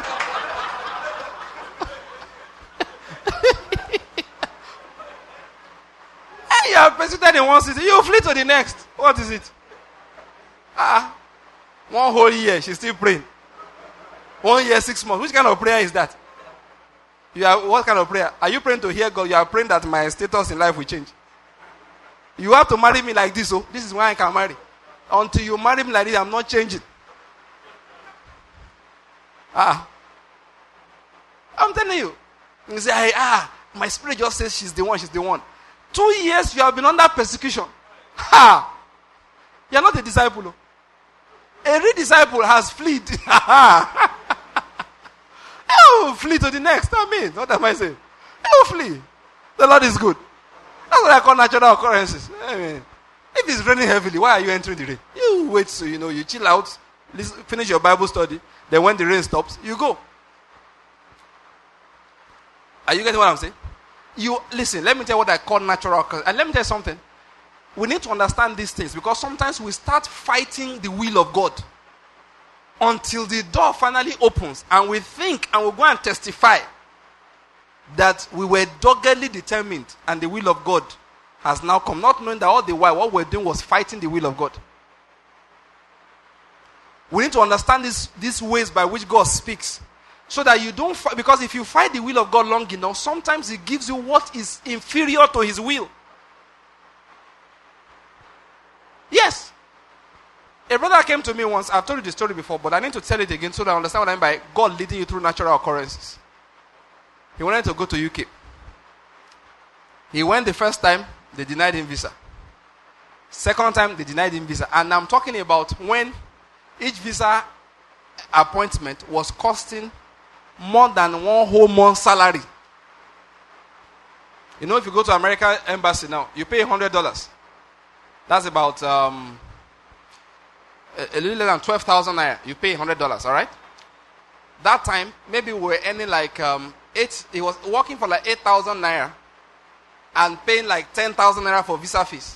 You are persecuted in one city, you flee to the next. What is it? Ah, one whole year, she's still praying. One year, six months. Which kind of prayer is that? You are what kind of prayer? Are you praying to hear God? You are praying that my status in life will change. You have to marry me like this, oh. This is why I can marry. Until you marry me like this, I'm not changing. Ah, I'm telling you. You say, ah, my spirit just says she's the one. She's the one. Two years you have been under persecution. Ha! You are not a disciple. A real disciple has fled. Oh, flee to the next. I mean, what am I saying? Oh, flee. The Lord is good. That's what I call natural occurrences. I mean, if it's raining heavily, why are you entering the rain? You wait so you know, you chill out, listen, finish your Bible study. Then when the rain stops, you go. Are you getting what I'm saying? You listen, let me tell you what I call natural occurrence. And let me tell you something. We need to understand these things because sometimes we start fighting the will of God until the door finally opens and we think and we go and testify that we were doggedly determined and the will of God has now come, not knowing that all the while what we're doing was fighting the will of God. We need to understand this, these ways by which God speaks. So that you don't fight, because if you fight the will of God long enough, sometimes He gives you what is inferior to His will. Yes. A brother came to me once, I've told you the story before, but I need to tell it again so that I understand what I mean by God leading you through natural occurrences. He wanted to go to U K. He went the first time, they denied him visa. Second time, they denied him visa. And I'm talking about when each visa appointment was costing more than one whole month's salary. You know, if you go to American embassy now, you pay one hundred dollars. That's about um, a, a little less than twelve thousand naira. You pay one hundred dollars, all right? That time, maybe we were earning like um, eight, he was working for like eight thousand naira and paying like ten thousand naira for visa fees.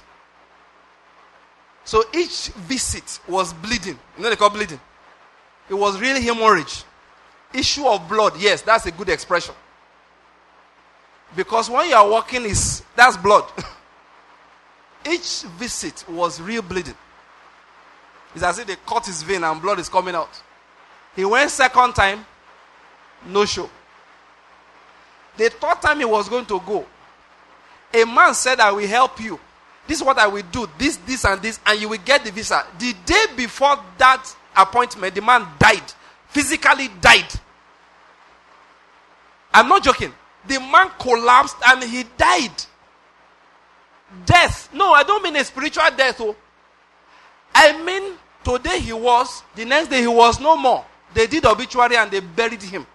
So each visit was bleeding. You know they call bleeding? It was really hemorrhage. Issue of blood, yes, that's a good expression. Because when you are walking, is that's blood. Each visit was real bleeding. It's as if they cut his vein and blood is coming out. He went second time, no show. The third time he was going to go, a man said, I will help you. This is what I will do, this, this, and this, and you will get the visa. The day before that appointment, the man died physically died. I'm not joking. The man collapsed and he died. Death. No, I don't mean a spiritual death. Oh. I mean, today he was, the next day he was no more. They did obituary and they buried him.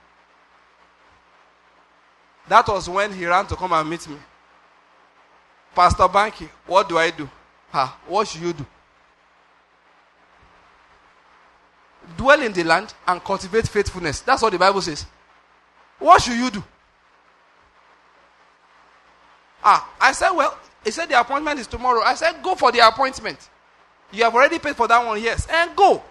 That was when he ran to come and meet me. Pastor Banky, what do I do? Ha, what should you do? Dwell in the land and cultivate faithfulness. That's what the Bible says. What should you do? Ah, I said, well, he said the appointment is tomorrow. I said, go for the appointment. You have already paid for that one, yes. And go.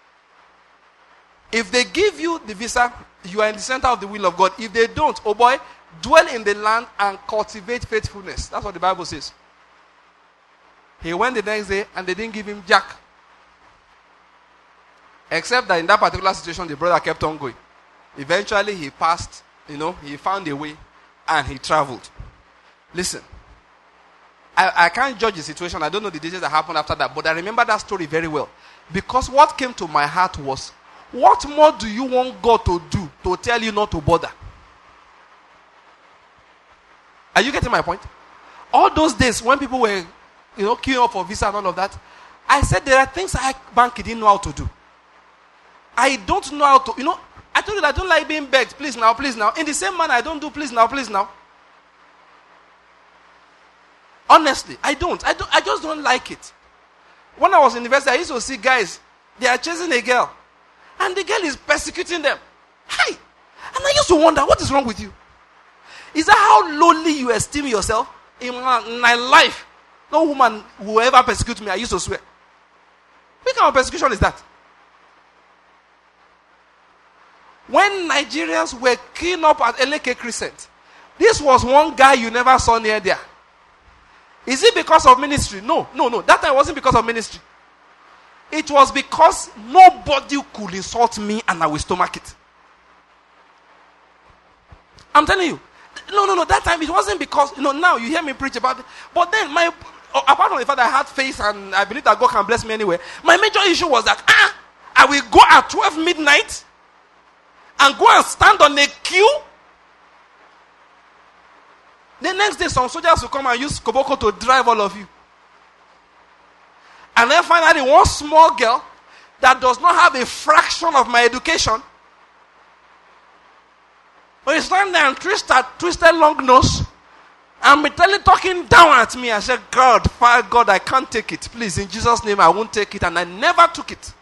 If they give you the visa, you are in the center of the will of God. If they don't, oh boy, dwell in the land and cultivate faithfulness. That's what the Bible says. He went the next day and they didn't give him jack. Except that in that particular situation, the brother kept on going. Eventually, he passed, you know, he found a way and he traveled. Listen, I, I can't judge the situation. I don't know the details that happened after that, but I remember that story very well. Because what came to my heart was, what more do you want God to do to tell you not to bother? Are you getting my point? All those days when people were, you know, queuing up for visa and all of that, I said there are things I bank didn't know how to do. I don't know how to, you know, I told you that I don't like being begged. Please now, please now. In the same manner, I don't do please now, please now. Honestly, I don't. I don't. I just don't like it. When I was in university, I used to see guys, they are chasing a girl. And the girl is persecuting them. Hi! And I used to wonder, what is wrong with you? Is that how lowly you esteem yourself? In my, in my life, no woman will ever persecute me, I used to swear. What kind of persecution is that? When Nigerians were queuing up at L A K Crescent, this was one guy you never saw near there. Is it because of ministry? No, no, no. That time wasn't because of ministry. It was because nobody could insult me and I will stomach it. I'm telling you. No, no, no. That time it wasn't because, you know, now you hear me preach about it. But then, my, apart from the fact that I had faith and I believe that God can bless me anyway, my major issue was that, ah, I will go at twelve midnight and go and stand on a queue. The next day, some soldiers will come and use Koboko to drive all of you. And then finally, one small girl that does not have a fraction of my education, when he stand there and twist that twisted long nose, and be telling, talking down at me, I said, God, Father God, I can't take it. Please, in Jesus' name, I won't take it. And I never took it.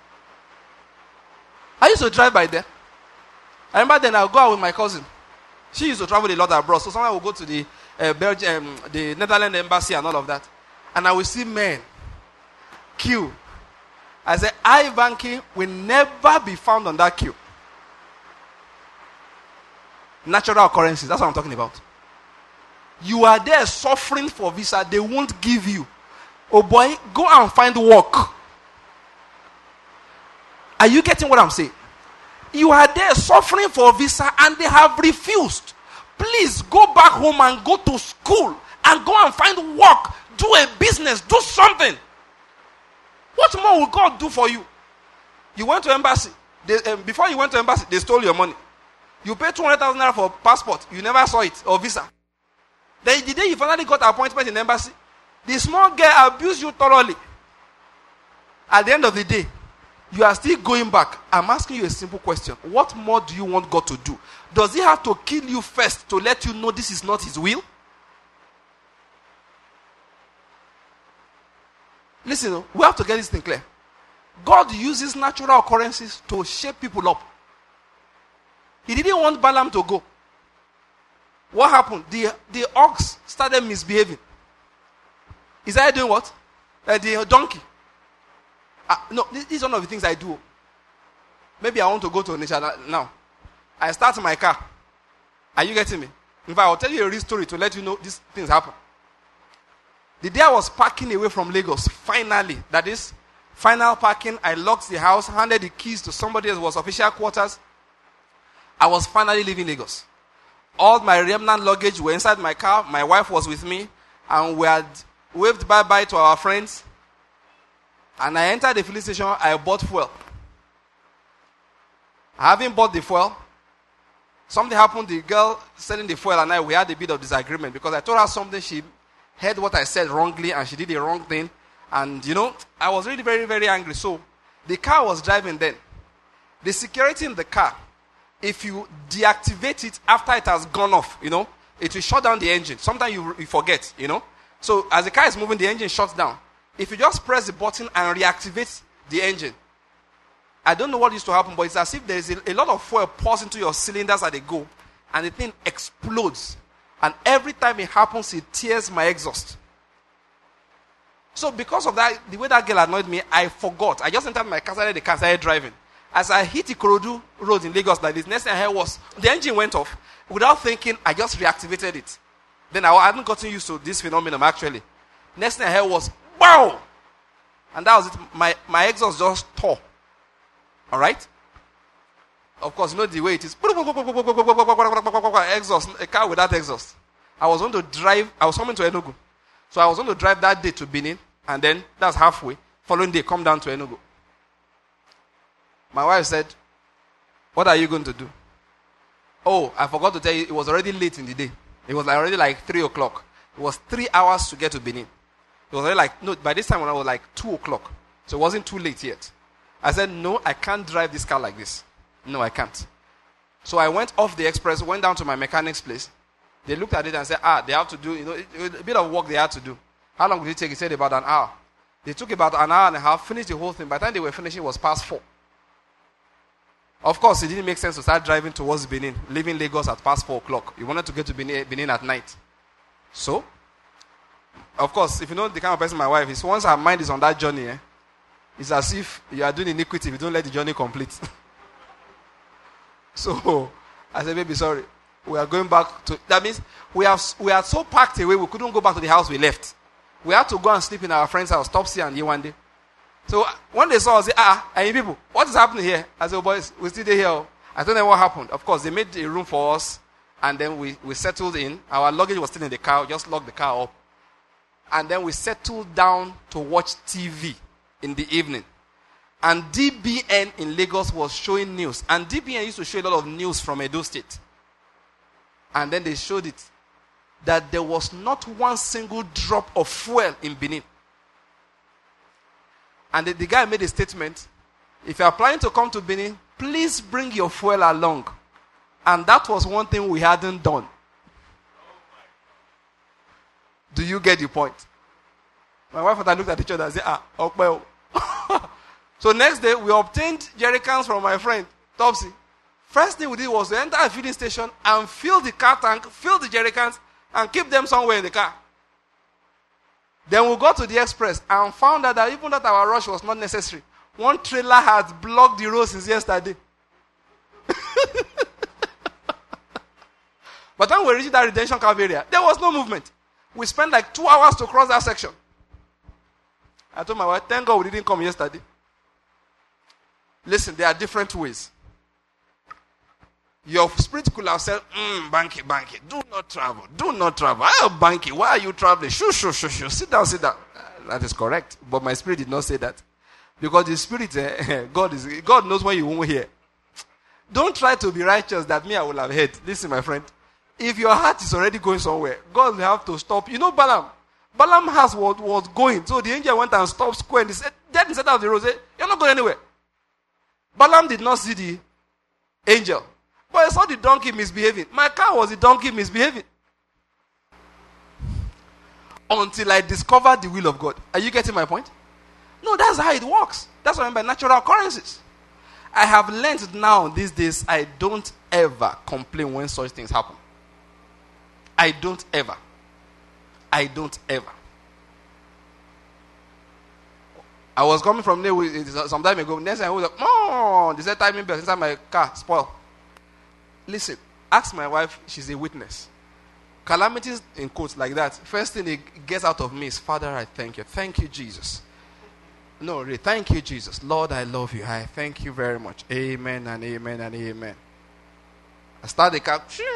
I used to drive by there. I remember then I would go out with my cousin. She used to travel a lot abroad. So sometimes I would go to the uh, Belgium, the Netherlands embassy and all of that. And I will see men queue. I said, iBanking will never be found on that queue. Natural occurrences. That's what I'm talking about. You are there suffering for visa. They won't give you. Oh boy, go and find work. Are you getting what I'm saying? You are there suffering for visa and they have refused. Please go back home and go to school and go and find work. Do a business. Do something. What more will God do for you? You went to embassy. They, um, before you went to embassy, they stole your money. You paid two hundred thousand naira for passport. You never saw it. Or visa. Then the day you finally got an appointment in embassy, the small girl abused you thoroughly. At the end of the day, you are still going back. I'm asking you a simple question. What more do you want God to do? Does he have to kill you first to let you know this is not his will? Listen, we have to get this thing clear. God uses natural occurrences to shape people up. He didn't want Balaam to go. What happened? The, the ox started misbehaving. Is that doing what? Uh, the donkey. Uh, no, this, this is one of the things I do. Maybe I want to go to nature now. I start my car. Are you getting me? In fact, I'll tell you a real story to let you know these things happen. The day I was parking away from Lagos, finally, that is, final parking, I locked the house, handed the keys to somebody else, was official quarters. I was finally leaving Lagos. All my remnant luggage were inside my car. My wife was with me. And we had waved bye-bye to our friends. And I entered the filling station. I bought fuel. I haven't bought the fuel. Something happened. The girl selling the fuel and I, we had a bit of disagreement because I told her something. She heard what I said wrongly and she did the wrong thing. And, you know, I was really very, very angry. So the car was driving then. The security in the car, if you deactivate it after it has gone off, you know, it will shut down the engine. Sometimes you, you forget, you know. So as the car is moving, the engine shuts down. If you just press the button and reactivate the engine, I don't know what used to happen, but it's as if there is a, a lot of fuel pours into your cylinders as they go, and the thing explodes. And every time it happens, it tears my exhaust. So because of that, the way that girl annoyed me, I forgot. I just entered my car, started the car, started driving. As I hit Ikorodu road in Lagos like this, next thing I heard was, the engine went off. Without thinking, I just reactivated it. Then I hadn't gotten used to this phenomenon actually. Next thing I heard was, wow! And that was it. My, my exhaust just tore. Alright? Of course, you know the way it is. Exhaust, a car without exhaust. I was going to drive, I was coming to Enugu. So I was going to drive that day to Benin, and then that's halfway. Following day, come down to Enugu. My wife said, what are you going to do? Oh, I forgot to tell you, it was already late in the day. It was already like three o'clock. It was three hours to get to Benin. It was already like, no, by this time when I was like two o'clock. So it wasn't too late yet. I said, no, I can't drive this car like this. No, I can't. So I went off the express, went down to my mechanic's place. They looked at it and said, ah, they have to do, you know, a bit of work they had to do. How long did it take? He said about an hour. They took about an hour and a half, finished the whole thing. By the time they were finishing, it was past four. Of course, it didn't make sense to start driving towards Benin, leaving Lagos at past four o'clock. You wanted to get to Benin, Benin at night. So, of course, if you know the kind of person my wife is, once her mind is on that journey, eh, it's as if you are doing iniquity if you don't let the journey complete. So, I said, baby, sorry. We are going back to, that means we have we are so packed away, we couldn't go back to the house we left. We had to go and sleep in our friend's house, Topsy and Yewande. So when they saw us, they said, ah, and you people, what is happening here? I said, oh, boys, we still here. I told them what happened. Of course, they made a room for us, and then we, we settled in. Our luggage was still in the car, just locked the car up. And then we settled down to watch T V in the evening. And D B N in Lagos was showing news. And D B N used to show a lot of news from Edo State. And then they showed it, that there was not one single drop of fuel in Benin. And the, the guy made a statement, if you are planning to come to Benin, please bring your fuel along. And that was one thing we hadn't done. Do you get the point? My wife and I looked at each other and said, ah, okay. So next day, we obtained jerry cans from my friend, Topsy. First thing we did was to enter a filling station and fill the car tank, fill the jerry cans, and keep them somewhere in the car. Then we got to the express and found out that even that our rush was not necessary. One trailer had blocked the road since yesterday. But when we reached that Redemption Camp area, there was no movement. We spent like two hours to cross that section. I told my wife, thank God we didn't come yesterday. Listen, there are different ways. Your spirit could have said, mm, Banky, Banky, do not travel. Do not travel. I am Banky. Why are you traveling? Shoo, shoo, shoo, shoo. Sit down, sit down. Uh, that is correct. But my spirit did not say that. Because the spirit, uh, God is God knows when you won't hear. Don't try to be righteous that me I will have heard. Listen, my friend. If your heart is already going somewhere, God will have to stop. You know Balaam? Balaam has what was going. So the angel went and stopped square and he said, dead inside of the road. Said, you're not going anywhere. Balaam did not see the angel. But I saw the donkey misbehaving. My car was the donkey misbehaving. Until I discovered the will of God. Are you getting my point? No, that's how it works. That's what I mean by natural occurrences. I have learned now these days, I don't ever complain when such things happen. I don't ever. I don't ever. I was coming from there some time ago. Next time I was like, oh, they said timing belt inside my car, spoil. Listen, ask my wife, she's a witness. Calamities in quotes like that, first thing it gets out of me is, Father, I thank you. Thank you, Jesus. No, really, thank you, Jesus. Lord, I love you. I thank you very much. Amen and amen and amen. I start the car.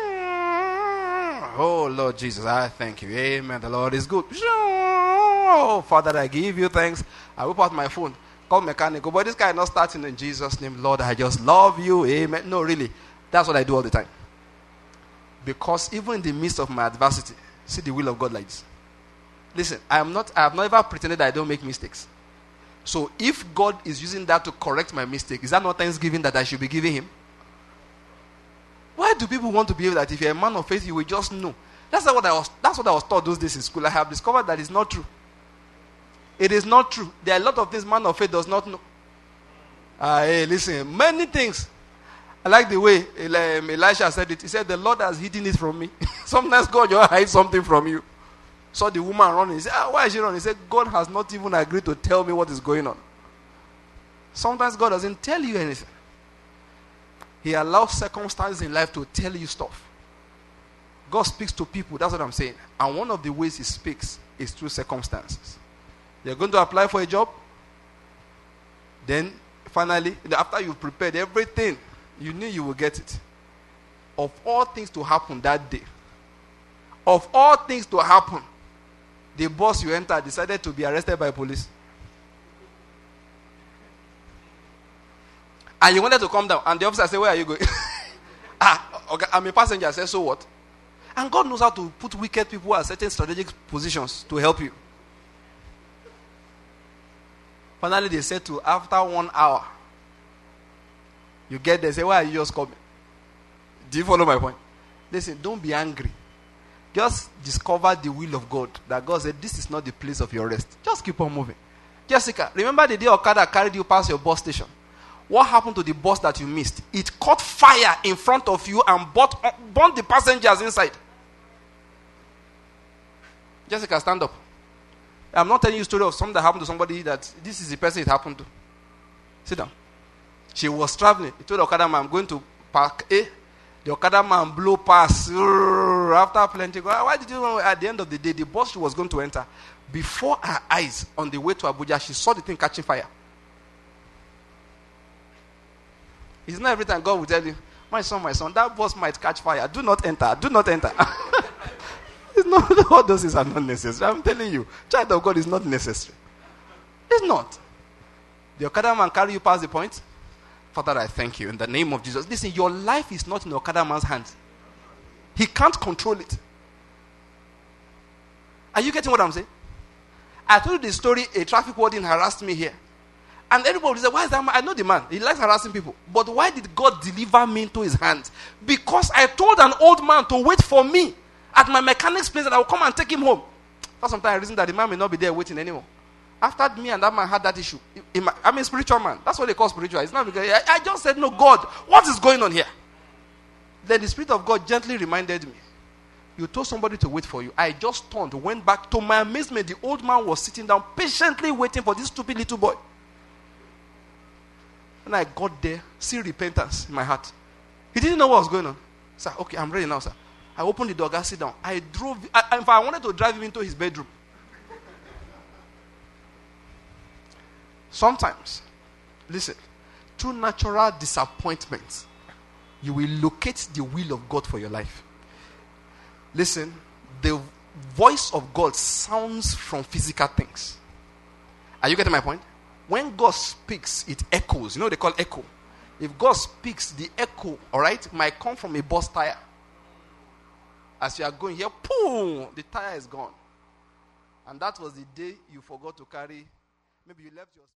Oh, Lord Jesus, I thank you. Amen. The Lord is good. Oh, Father, I give you thanks. I whip out my phone. Call mechanic. But this guy not starting in Jesus' name. Lord, I just love you. Amen. No, really. That's what I do all the time. Because even in the midst of my adversity, see the will of God like this. Listen, I am not, I have never pretended that I don't make mistakes. So if God is using that to correct my mistake, is that not thanksgiving that I should be giving him? Why do people want to believe that if you're a man of faith, you will just know? That's not what I was, that's what I was taught those days in school. I have discovered that it's not true. It is not true. There are a lot of things man of faith does not know. Uh, hey, listen, many things. I like the way Elisha said it. He said, the Lord has hidden it from me. Sometimes God will hide something from you. Saw the woman running. He said, ah, why is she running? He said, God has not even agreed to tell me what is going on. Sometimes God doesn't tell you anything. He allows circumstances in life to tell you stuff. God speaks to people. That's what I'm saying. And one of the ways he speaks is through circumstances. You're going to apply for a job. Then, finally, after you've prepared everything, you knew you will get it. Of all things to happen that day, of all things to happen, the boss you entered decided to be arrested by police. And you wanted to come down. And the officer said, where are you going? ah, okay, I'm a passenger. I said, so what? And God knows how to put wicked people at certain strategic positions to help you. Finally, they said to, after one hour, you get there, say, why are you just coming? Do you follow my point? Listen, don't be angry. Just discover the will of God. That God said, this is not the place of your rest. Just keep on moving. Jessica, remember the day Okada carried you past your bus station? What happened to the bus that you missed? It caught fire in front of you and burned the passengers inside. Jessica, stand up. I'm not telling you a story of something that happened to somebody that this is the person it happened to. Sit down. She was traveling. He told the Okada man, I'm going to park A. The Okada man blew past. After plenty, why did you know? At the end of the day, the bus she was going to enter, before her eyes on the way to Abuja, she saw the thing catching fire. It's not every time God will tell you, my son, my son, that bus might catch fire. Do not enter. Do not enter. It's not, all those things are not necessary. I'm telling you, child of God is not necessary. It's not. The Okada man carry you past the point. Father, I thank you in the name of Jesus. Listen, your life is not in the Okada man's hands. He can't control it. Are you getting what I'm saying? I told you the story, a traffic warden harassed me here. And everybody said, why is that man? I know the man. He likes harassing people. But why did God deliver me into his hands? Because I told an old man to wait for me at my mechanic's place and I will come and take him home. For some time, I reasoned that the man may not be there waiting anymore. After me and that man had that issue, I'm a spiritual man. That's what they call spiritual. It's not because I just said, no, God, what is going on here? Then the Spirit of God gently reminded me, you told somebody to wait for you. I just turned, went back. To my amazement, the old man was sitting down, patiently waiting for this stupid little boy. When I got there, see repentance in my heart. He didn't know what was going on. Sir, okay, I'm ready now, sir. I opened the door, I sit down. I drove, I, in fact, I wanted to drive him into his bedroom. Sometimes, listen, through natural disappointments, you will locate the will of God for your life. Listen, the voice of God sounds from physical things. Are you getting my point? When God speaks, it echoes. You know what they call echo? If God speaks, the echo, all right, might come from a bus tire. As you are going here, boom, the tire is gone. And that was the day you forgot to carry, maybe you left your...